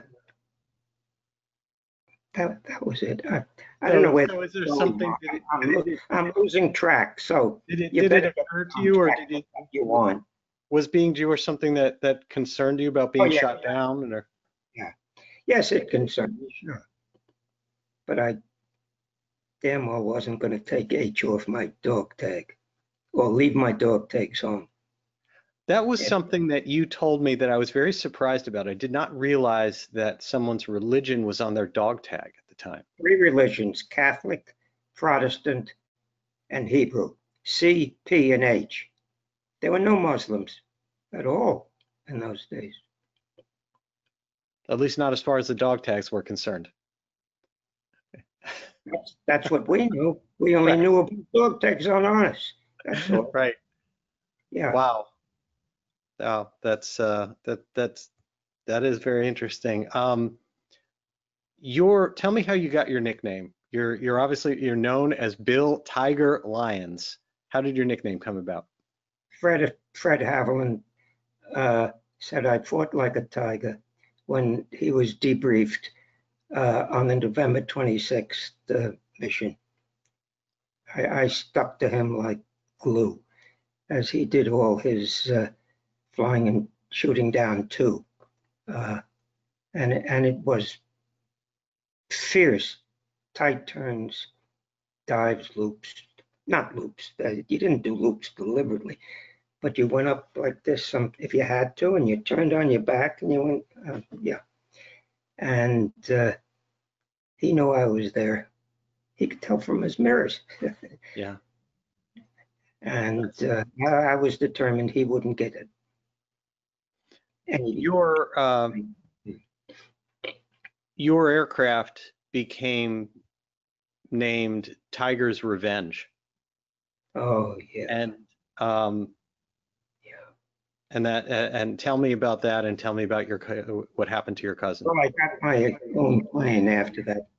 Speaker 3: that that was it. I, I don't know where.
Speaker 2: So is there something, did it,
Speaker 3: I'm,
Speaker 2: did it,
Speaker 3: I'm losing track. So
Speaker 2: did it,
Speaker 3: you
Speaker 2: did it
Speaker 3: better
Speaker 2: occur to you, or did it,
Speaker 3: you want?
Speaker 2: was being Jewish something that, that concerned you about being
Speaker 3: Oh, yeah.
Speaker 2: shot down? Or
Speaker 3: Yes, it concerned me, sure. But I damn well wasn't going to take H off my dog tag or leave my dog tags on.
Speaker 2: that was
Speaker 3: Yeah.
Speaker 2: something that you told me that I was very surprised about. I did not realize that someone's religion was on their dog tag at the time.
Speaker 3: Three religions: Catholic, Protestant, and Hebrew. C, P, and H. There were no Muslims at all in those days.
Speaker 2: At least not as far as the dog tags were concerned.
Speaker 3: That's, that's what we knew. We only
Speaker 2: Right.
Speaker 3: knew about dog tags on us. That's all.
Speaker 2: Right.
Speaker 3: Yeah.
Speaker 2: Wow. Wow. That's uh that that's that is very interesting. Um Your tell me how you got your nickname. You're you're obviously you're known as Bill Tiger Lyons. How did your nickname come about?
Speaker 3: Fred Fred Haviland uh, said I fought like a tiger when he was debriefed uh, on the November twenty-sixth uh, mission. I, I stuck to him like glue, as he did all his uh, flying and shooting down too. Uh, and, and it was fierce, tight turns, dives, loops, not loops. Uh, you didn't do loops deliberately, but you went up like this some, if you had to, and you turned on your back and you went, uh, yeah. And uh, he knew I was there. He could tell from his mirrors.
Speaker 2: Yeah.
Speaker 3: And uh, I, I was determined he wouldn't get it. And
Speaker 2: Your uh, your aircraft became named Tiger's Revenge.
Speaker 3: oh yeah,
Speaker 2: And um,
Speaker 3: yeah.
Speaker 2: and that and tell me about that, and tell me about your co- what happened to your cousin.
Speaker 3: Well, I got my own plane after that.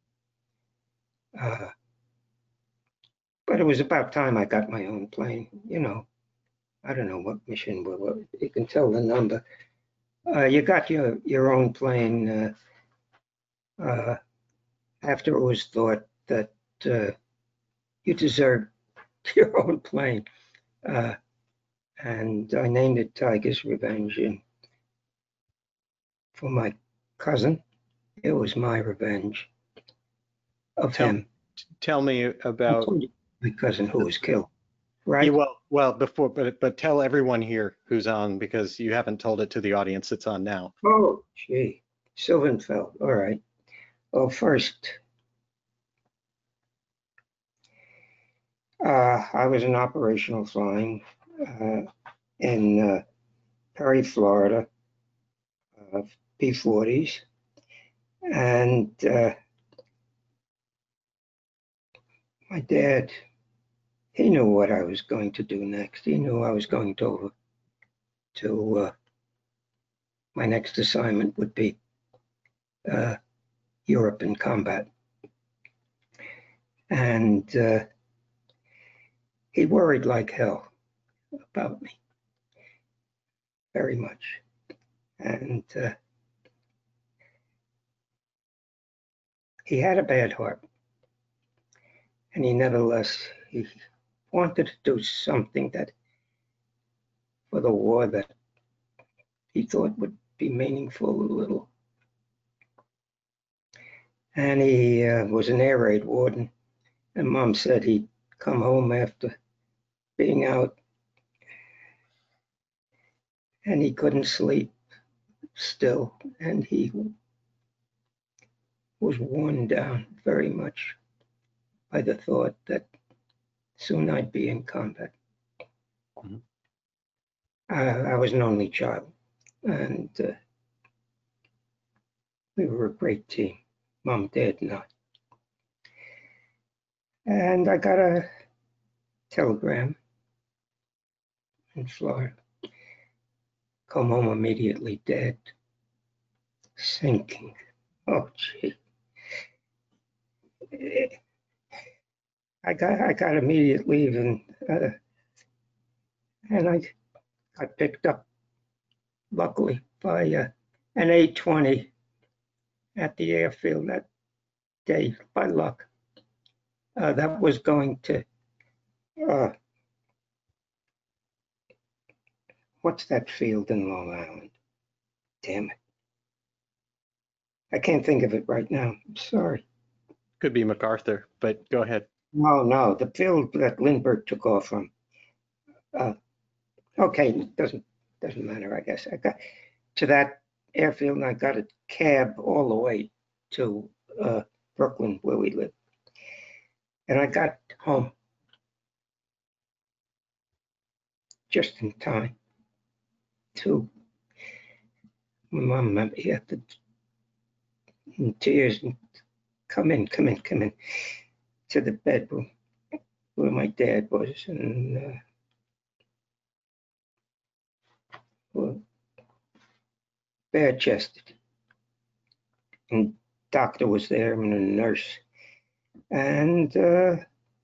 Speaker 3: Uh, but it was about time I got my own plane. You know, I don't know what mission we were. You can tell the number. Uh, you got your your own plane uh, uh, after it was thought that uh, you deserved your own plane, uh, and I named it Tiger's Revenge. And for my cousin, it was my revenge of
Speaker 2: Tell
Speaker 3: him.
Speaker 2: tell me
Speaker 3: I
Speaker 2: about
Speaker 3: told you, my cousin who was killed, right?
Speaker 2: you well well before but but tell everyone here who's on, because you haven't told it to the audience that's on now.
Speaker 3: Oh, gee, Sylvanfeld. All right. Well, first, uh, I was in operational flying uh, in uh, Perry, Florida, uh, P forties, and uh, my dad, he knew what I was going to do next. He knew I was going to to uh, my next assignment would be uh, Europe in combat. And uh, he worried like hell about me, very much. And uh, he had a bad heart. And he nevertheless, he wanted to do something that, for the war, that he thought would be meaningful a little. And he uh, was an air raid warden. And Mom said he'd come home after being out and he couldn't sleep still. And he was worn down very much by the thought that soon I'd be in combat.
Speaker 2: Mhm.
Speaker 3: I, I was an only child, and uh, we were a great team, Mom, Dad, and I. And I got a telegram in Florida. Come home immediately, Dad. Sinking. Oh, gee. I got I got immediate leave, and uh, and I got picked up, luckily, by uh, an A twenty at the airfield that day, by luck. Uh, that was going to, uh, what's that field in Long Island? Damn it. I can't think of it right now. I'm sorry.
Speaker 2: Could be MacArthur, but go ahead.
Speaker 3: No, no, the field that Lindbergh took off from. Uh, okay, doesn't doesn't matter, I guess. I got to that airfield and I got a cab all the way to uh, Brooklyn, where we live. And I got home just in time to, my mom met me at the, in tears, and come in, come in, come in, to the bedroom where my dad was, and uh, well, bare chested and doctor was there and a nurse. And uh,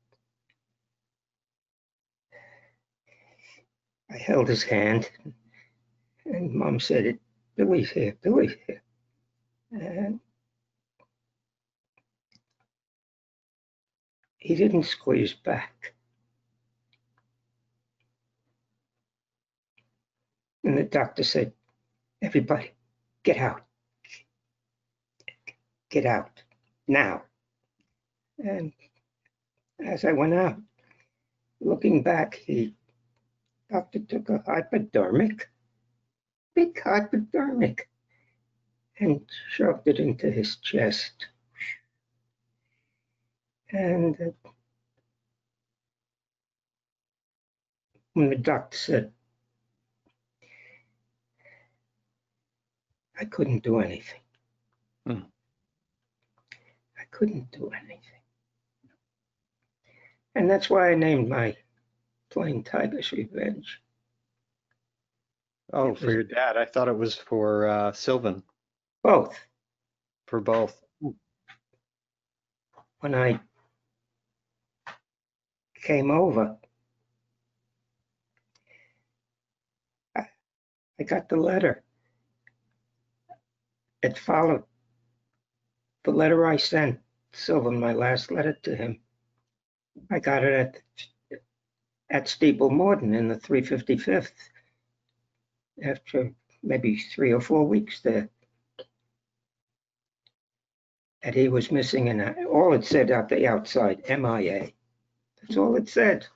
Speaker 3: I held his hand, and Mom said, Billy's here, Billy's here. And he didn't squeeze back. And the doctor said, everybody, get out. Get out, now. And as I went out, looking back, the doctor took a hypodermic, big hypodermic, and shoved it into his chest. And uh, when the doctor said, I couldn't do anything.
Speaker 2: Hmm.
Speaker 3: I couldn't do anything. And that's why I named my plane Tiger's Revenge.
Speaker 2: Oh, for your dad. I thought it was for uh, Sylvan,
Speaker 3: Both.
Speaker 2: for both.
Speaker 3: When I came over, I, I got the letter. It followed the letter I sent Sylvan, my last letter to him. I got it at at Steeple Morton in the three fifty-fifth after maybe three or four weeks there. And he was missing, and all it said out the outside, M I A. That's all it said.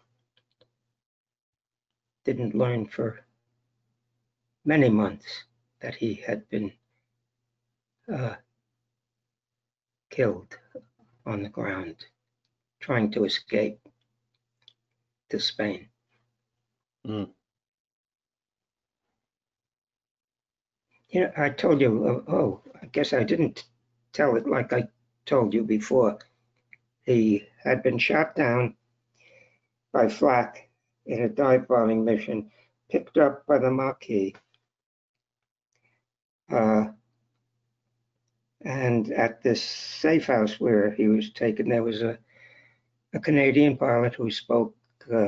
Speaker 3: Didn't learn for many months that he had been uh, killed on the ground, trying to escape to Spain.
Speaker 2: Mm.
Speaker 3: You know, I told you, oh, oh, I guess I didn't tell it like I told you before. He had been shot down by flak in a dive bombing mission, picked up by the Maquis. Uh, and at this safe house where he was taken, there was a, a Canadian pilot who spoke uh,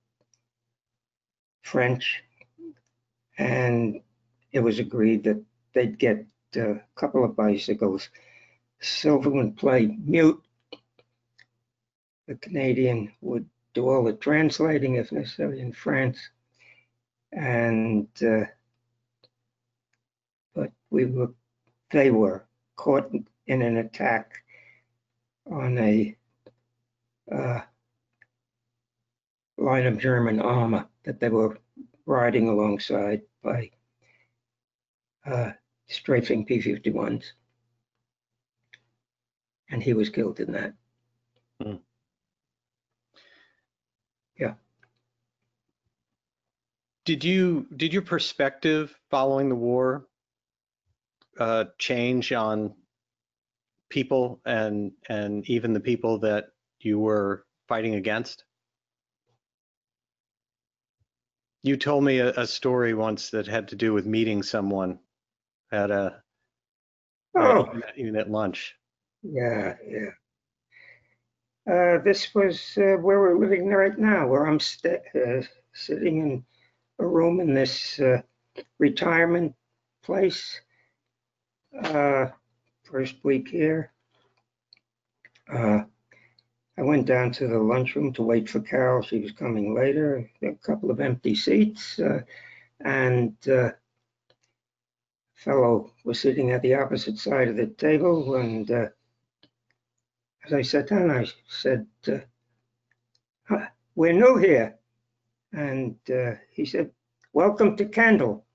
Speaker 3: French, and it was agreed that they'd get a couple of bicycles. Sylvan would play mute. The Canadian would do all the translating if necessary in France. And, uh, but we were, they were caught in an attack on a uh, line of German armor that they were riding alongside by uh, strafing P fifty-ones. And he was killed in that.
Speaker 2: Mm.
Speaker 3: Yeah.
Speaker 2: Did you did your perspective following the war uh, change on people and and even the people that you were fighting against? You told me a, a story once that had to do with meeting someone at a
Speaker 3: Oh,
Speaker 2: even, even at lunch.
Speaker 3: yeah, yeah. Uh, this was uh, where we're living right now, where I'm st uh, sitting in a room in this uh, retirement place. Uh, first week here. Uh, I went down to the lunchroom to wait for Carol. She was coming later. A couple of empty seats, uh, and uh, fellow was sitting at the opposite side of the table, and uh, as I sat down, I said, uh, we're new here. And uh, he said, welcome to Kendall.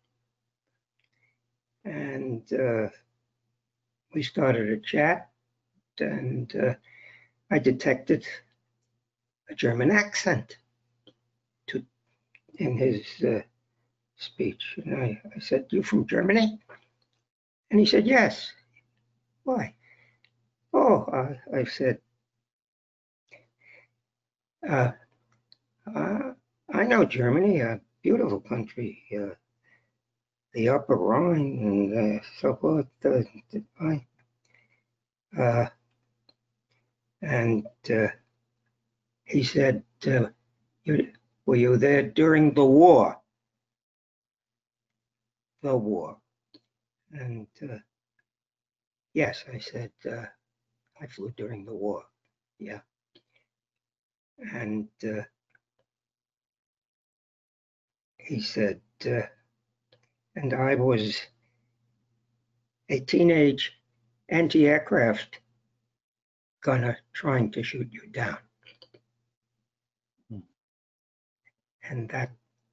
Speaker 3: And uh, we started a chat, and uh, I detected a German accent to, in his uh, speech. And I, I said, you from Germany? And he said, yes. Why? Oh, I, I said, uh, uh, I know Germany, a beautiful country, uh, the Upper Rhine and uh, so forth. Uh, I, Uh, and uh, he said, uh, you, were you there during the war? The war. And uh, yes, I said, uh, I flew during the war. Yeah. And uh, he said, uh, and I was a teenage anti-aircraft gunner trying to shoot you down.
Speaker 2: Hmm.
Speaker 3: And that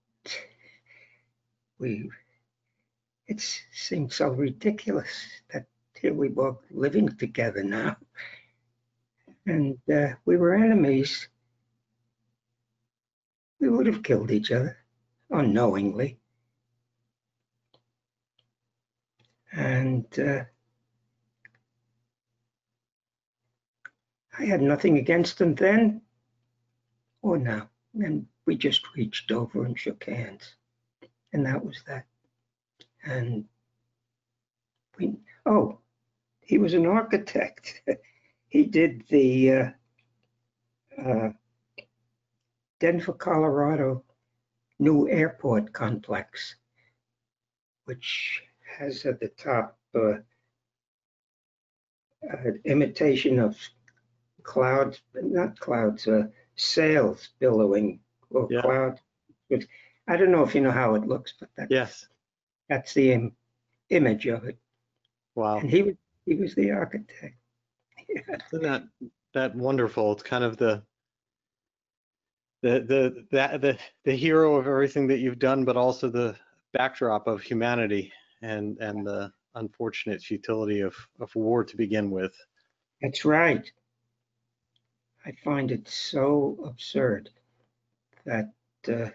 Speaker 3: we, it seemed so ridiculous that here we were living together now. And uh, we were enemies. We would have killed each other unknowingly. And uh, I had nothing against him then or now. And we just reached over and shook hands. And that was that. And we, oh, he was an architect. He did the uh, uh, Denver, Colorado new airport complex, which has at the top uh, uh, imitation of clouds, not clouds, uh, sails billowing, or
Speaker 2: Yeah.
Speaker 3: clouds. Which, I don't know if you know how it looks, but that,
Speaker 2: Yes.
Speaker 3: that's the im image of it.
Speaker 2: Wow.
Speaker 3: And he was he was the architect. Yeah.
Speaker 2: Isn't that that wonderful? It's kind of the the the that the the hero of everything that you've done, but also the backdrop of humanity and and the unfortunate futility of of war to begin with.
Speaker 3: That's right. I find it so absurd that uh,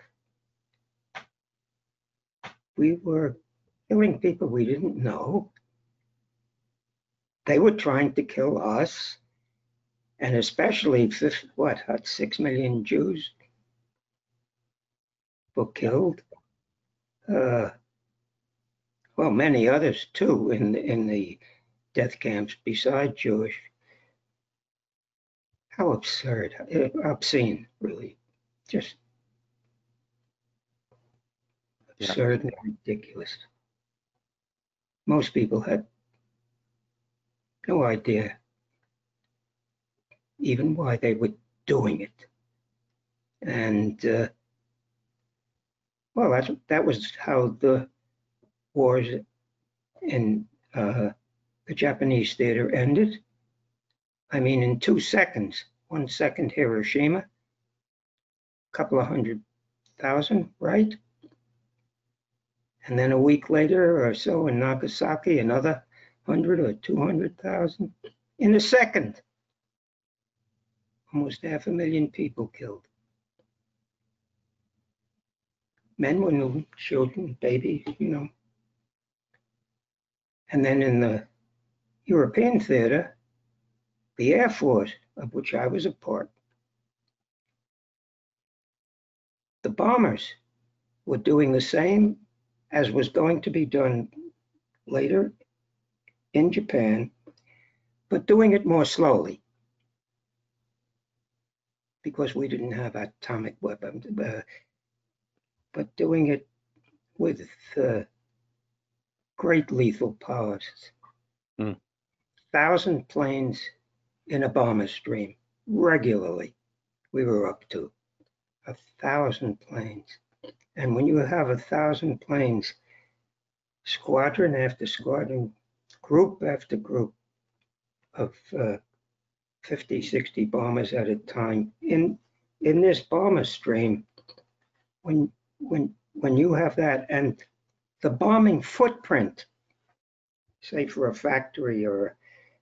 Speaker 3: we were killing people we didn't know. They were trying to kill us, and especially fifty, what, six million Jews were killed. Uh, well, many others too in in the death camps besides Jewish. How absurd, uh, obscene, really, just absurd and ridiculous. Most people had no idea even why they were doing it. And uh, well, that's, that was how the wars in uh, the Japanese theater ended. I mean, in two seconds, one second Hiroshima, a couple of hundred thousand, right? And then a week later or so in Nagasaki, another hundred or two hundred thousand in a second. Almost half a million people killed. Men, women, children, babies, you know. And then in the European theater, the Air Force, of which I was a part, the bombers were doing the same as was going to be done later in Japan, but doing it more slowly because we didn't have atomic weapons, uh, but doing it with uh, great lethal powers.
Speaker 2: Mm.
Speaker 3: Thousand planes in a bomber stream regularly. We were up to a thousand planes. And when you have a thousand planes, squadron after squadron, group after group of uh, fifty, sixty bombers at a time in in this bomber stream, when when when you have that and the bombing footprint, say for a factory or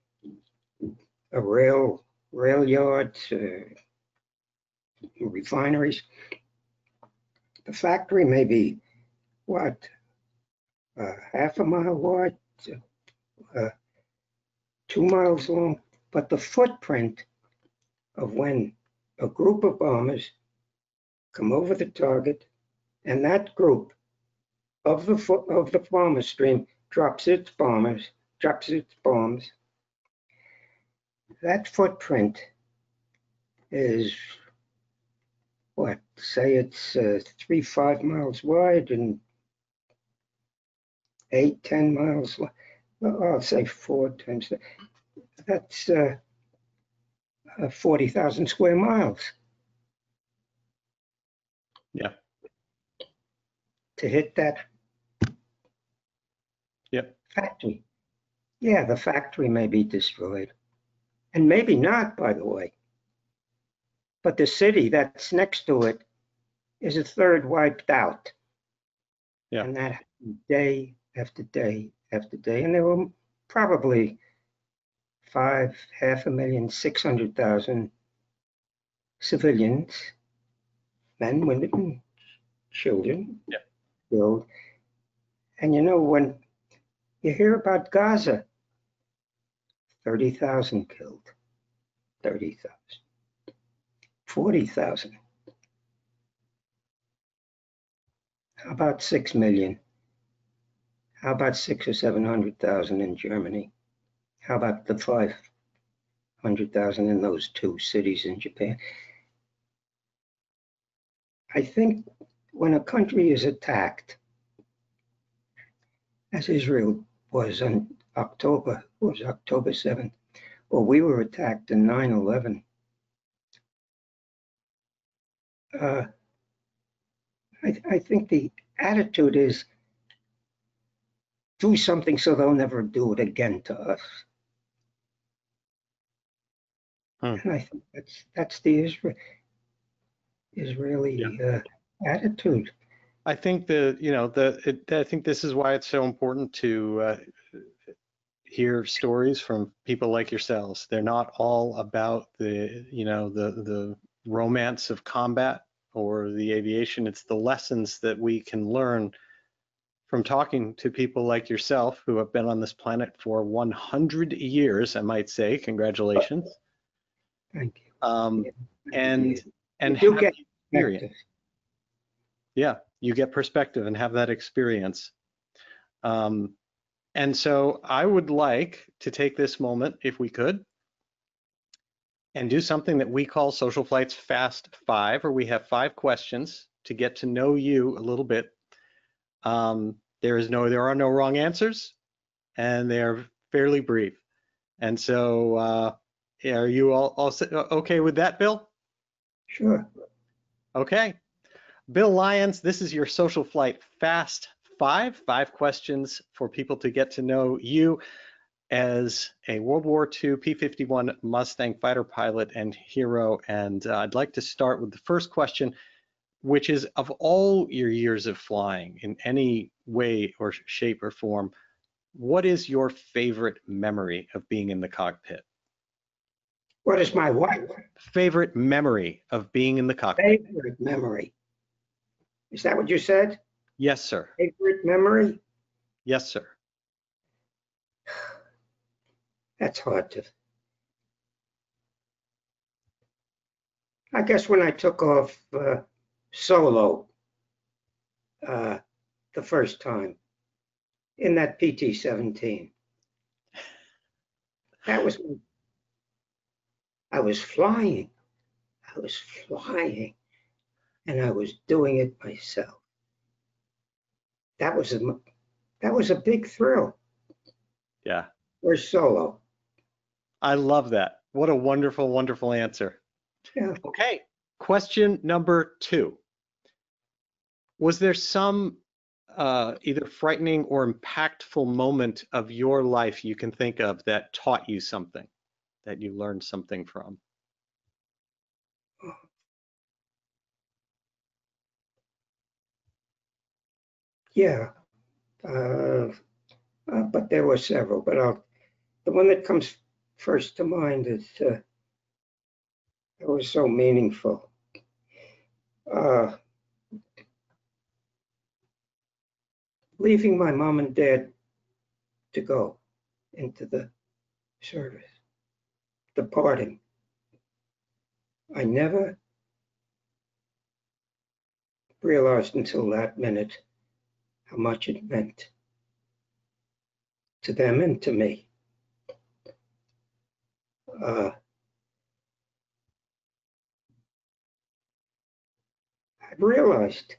Speaker 3: a rail rail yard, uh, refineries, the factory may be what, uh, half a mile wide, uh, two miles long, but the footprint of when a group of bombers come over the target and that group of the fo- of the bomber stream drops its bombers, drops its bombs, that footprint is, what, say it's uh, three, five miles wide and eight, ten miles, li- well, I'll say four times that. That's uh, uh, forty thousand square miles.
Speaker 2: Yeah.
Speaker 3: To hit that
Speaker 2: Yep.
Speaker 3: factory. Yeah, the factory may be destroyed. And maybe not, by the way. But the city that's next to it is a third wiped out.
Speaker 2: Yeah.
Speaker 3: And that happened day after day after day. And there were probably five, half a million, six hundred thousand civilians, men, women, and children
Speaker 2: Yeah.
Speaker 3: killed. And you know, when you hear about Gaza, thirty thousand killed, thirty thousand, forty thousand. How about six million? How about six or seven hundred thousand in Germany? How about the five hundred thousand in those two cities in Japan? I think when a country is attacked, as Israel was on October, was October seventh, or we were attacked in nine eleven, uh, I, I think the attitude is do something so they'll never do it again to us.
Speaker 2: Hmm.
Speaker 3: And I think that's that's the Israel, Israeli
Speaker 2: Yeah.
Speaker 3: uh, attitude.
Speaker 2: I think the, you know, the, it, I think this is why it's so important to uh, hear stories from people like yourselves. They're not all about the, you know, the, the romance of combat or the aviation. It's the lessons that we can learn from talking to people like yourself who have been on this planet for one hundred years, I might say. Congratulations.
Speaker 3: Thank you.
Speaker 2: Um, and
Speaker 3: You-
Speaker 2: and
Speaker 3: you do
Speaker 2: have
Speaker 3: get
Speaker 2: the experience.
Speaker 3: perspective.
Speaker 2: Yeah, you get perspective and have that experience. Um, and so I would like to take this moment, if we could, and do something that we call Social Flight's Fast Five, where we have five questions to get to know you a little bit. Um, there is no, there are no wrong answers, and they are fairly brief. And so, uh, are you all, all set- okay with that, Bill?
Speaker 3: Sure.
Speaker 2: Okay. Bill Lyons, this is your Social Flight Fast Five, five questions for people to get to know you as a World War Two P fifty-one Mustang fighter pilot and hero. And uh, I'd like to start with the first question, which is, of all your years of flying in any way or shape or form, what is your favorite memory of being in the cockpit?
Speaker 3: What is my what?
Speaker 2: Favorite memory of being in the cockpit?
Speaker 3: Favorite memory. Is that what you said?
Speaker 2: Yes, sir.
Speaker 3: Favorite memory?
Speaker 2: Yes, sir.
Speaker 3: That's hard to. I guess when I took off uh, solo uh, the first time in that P T seventeen. That was, I was flying. I was flying and I was doing it myself. That was a, that was a big thrill
Speaker 2: Yeah.
Speaker 3: for solo.
Speaker 2: I love that. What a wonderful, wonderful answer.
Speaker 3: Yeah.
Speaker 2: Okay, question number two. Was there some uh, either frightening or impactful moment of your life you can think of that taught you something, that you learned something from?
Speaker 3: Yeah. Uh, uh, but there were several, but I'll, the one that comes first to mind is, uh, it was so meaningful. Uh, leaving my mom and dad to go into the service, departing. I never realized until that minute how much it meant to them and to me. uh, I've realized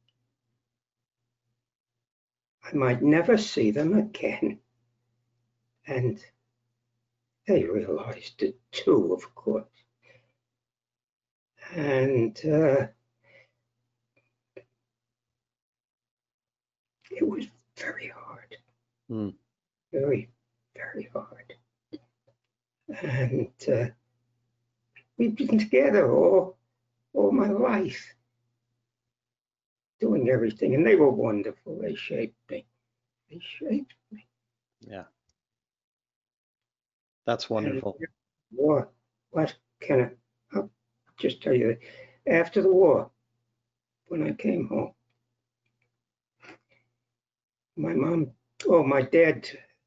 Speaker 3: I might never see them again. And they realized it too, of course. And uh, it was very hard.
Speaker 2: Hmm.
Speaker 3: Very, very hard. And uh, we've been together all, all my life, doing everything. And they were wonderful. They shaped me. They shaped me.
Speaker 2: Yeah. That's wonderful.
Speaker 3: And war, what can I, I'll just tell you, after the war, when I came home, my mom, oh, my dad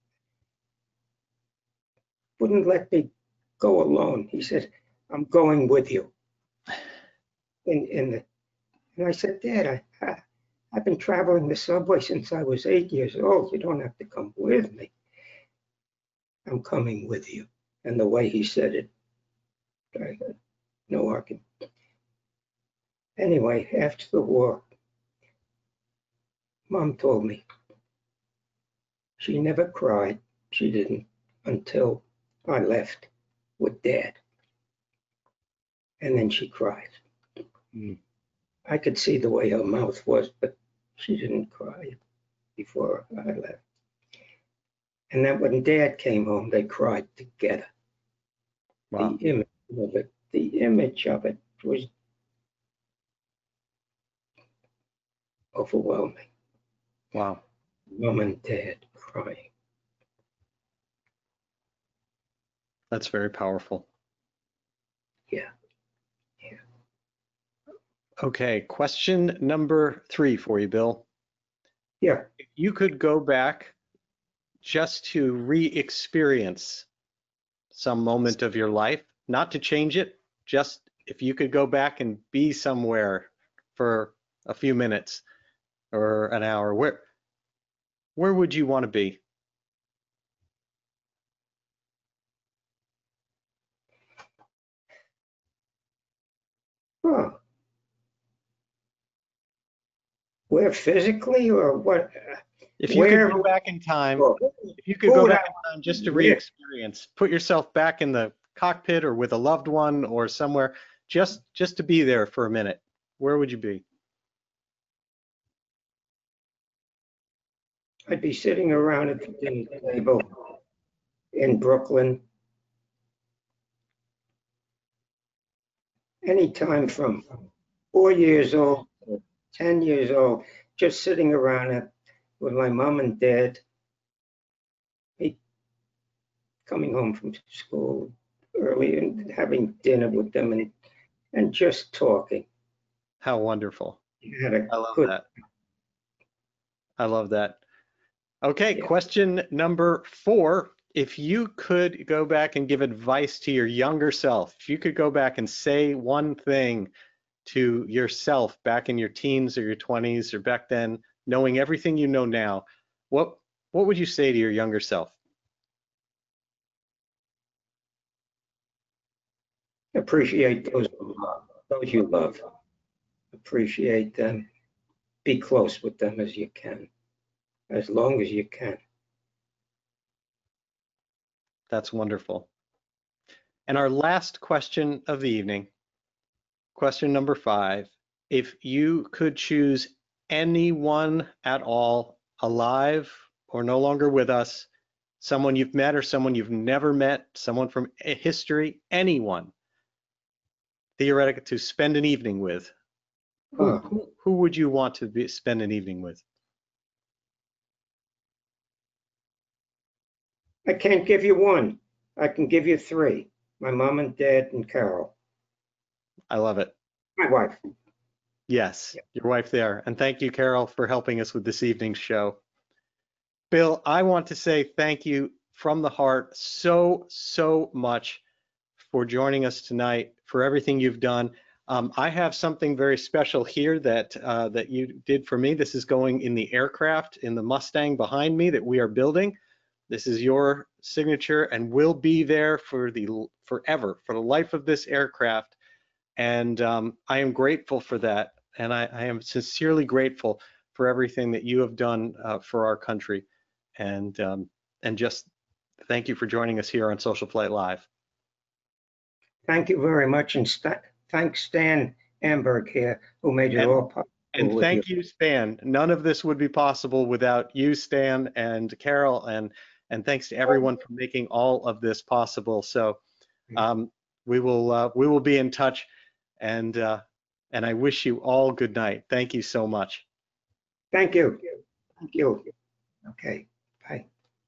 Speaker 3: wouldn't let me go alone. He said, I'm going with you. In, in the, and I said, Dad, I, I, I've been traveling the subway since I was eight years old. You don't have to come with me. I'm coming with you. And the way he said it, I had no argument. Anyway, after the war, Mom told me she never cried. She didn't until I left with Dad. And then she cried.
Speaker 2: Mm.
Speaker 3: I could see the way her mouth was, but she didn't cry before I left. And then when Dad came home, they cried together.
Speaker 2: Wow.
Speaker 3: The image of it, the image of it was overwhelming.
Speaker 2: Wow.
Speaker 3: Mom and Dad crying.
Speaker 2: That's very powerful.
Speaker 3: Yeah.
Speaker 2: Okay, question number three for you, Bill.
Speaker 3: Yeah.
Speaker 2: If you could go back just to re-experience some moment of your life, not to change it, just if you could go back and be somewhere for a few minutes or an hour, where where would you want to be?
Speaker 3: Oh. Where physically or what?
Speaker 2: If you
Speaker 3: Where-
Speaker 2: could go back in time,
Speaker 3: Oh,
Speaker 2: if you could
Speaker 3: who
Speaker 2: go
Speaker 3: would
Speaker 2: back
Speaker 3: I-
Speaker 2: in time just to
Speaker 3: where?
Speaker 2: re-experience, put yourself back in the cockpit or with a loved one or somewhere, just just to be there for a minute, where would you be?
Speaker 3: I'd be sitting around at the dinner table in Brooklyn. Anytime from four years old to ten years old, just sitting around it with my mom and dad, me coming home from school early and having dinner with them and, and just talking.
Speaker 2: How wonderful.
Speaker 3: You had a
Speaker 2: I love
Speaker 3: good,
Speaker 2: that. I love that. Okay,
Speaker 3: Yeah.
Speaker 2: question number four. If you could go back and give advice to your younger self, if you could go back and say one thing to yourself back in your teens or your twenties or back then, knowing everything you know now, what what would you say to your younger self?
Speaker 3: appreciate those you love, those you love. Appreciate them. Be close with them as you can, as long as you can.
Speaker 2: That's wonderful. And our last question of the evening, question number five. If you could choose anyone at all, alive or no longer with us, someone you've met or someone you've never met, someone from history, anyone, theoretically, to spend an evening with, who,
Speaker 3: Oh.
Speaker 2: who, who would you want to be, spend an evening with?
Speaker 3: I can't give you one. I can give you three. My mom and dad and Carol,
Speaker 2: I love it.
Speaker 3: my wife.
Speaker 2: Yes,
Speaker 3: Yep.
Speaker 2: your wife there. And thank you, Carol, for helping us with this evening's show. Bill, I want to say thank you from the heart so, so much for joining us tonight, for everything you've done. Um, I have something very special here that uh, that you did for me. This is going in the aircraft, in the Mustang behind me that we are building. This is your signature and will be there for the forever, for the life of this aircraft. And um, I am grateful for that. And I, I am sincerely grateful for everything that you have done uh, for our country. And, um, and just thank you for joining us here on Social Flight Live.
Speaker 3: Thank you very much. And st thanks Stan Amberg here, who made it
Speaker 2: And-
Speaker 3: all possible.
Speaker 2: And
Speaker 3: with
Speaker 2: thank you, Stan. None of this would be possible without you, Stan, and Carol, and and thanks to everyone for making all of this possible. So um, we will uh, we will be in touch, and uh, and I wish you all good night. Thank you so much.
Speaker 3: Thank you. Thank you. Okay, bye.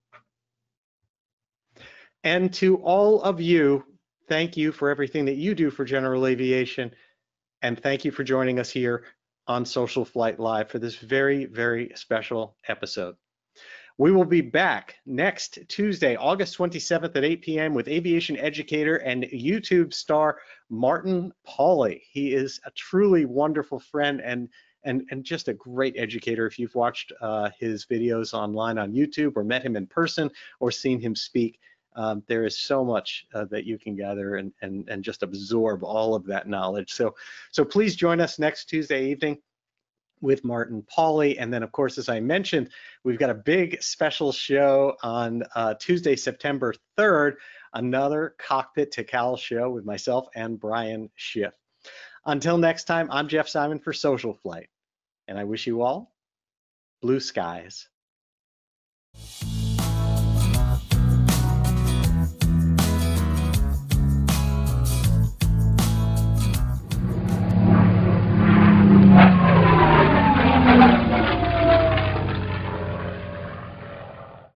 Speaker 2: And to all of you, thank you for everything that you do for General Aviation, and thank you for joining us here on Social Flight Live for this very, very special episode. We will be back next Tuesday, August twenty-seventh at eight p m with aviation educator and YouTube star Martin Pauly. He is a truly wonderful friend and and and just a great educator. If you've watched uh, his videos online on YouTube or met him in person or seen him speak, um, there is so much uh, that you can gather and and and just absorb all of that knowledge. So so please join us next Tuesday evening with Martin Pauly. And then, of course, as I mentioned, we've got a big special show on uh, Tuesday, September third, another Cockpit to Cal show with myself and Brian Schiff. Until next time, I'm Jeff Simon for Social Flight, and I wish you all blue skies.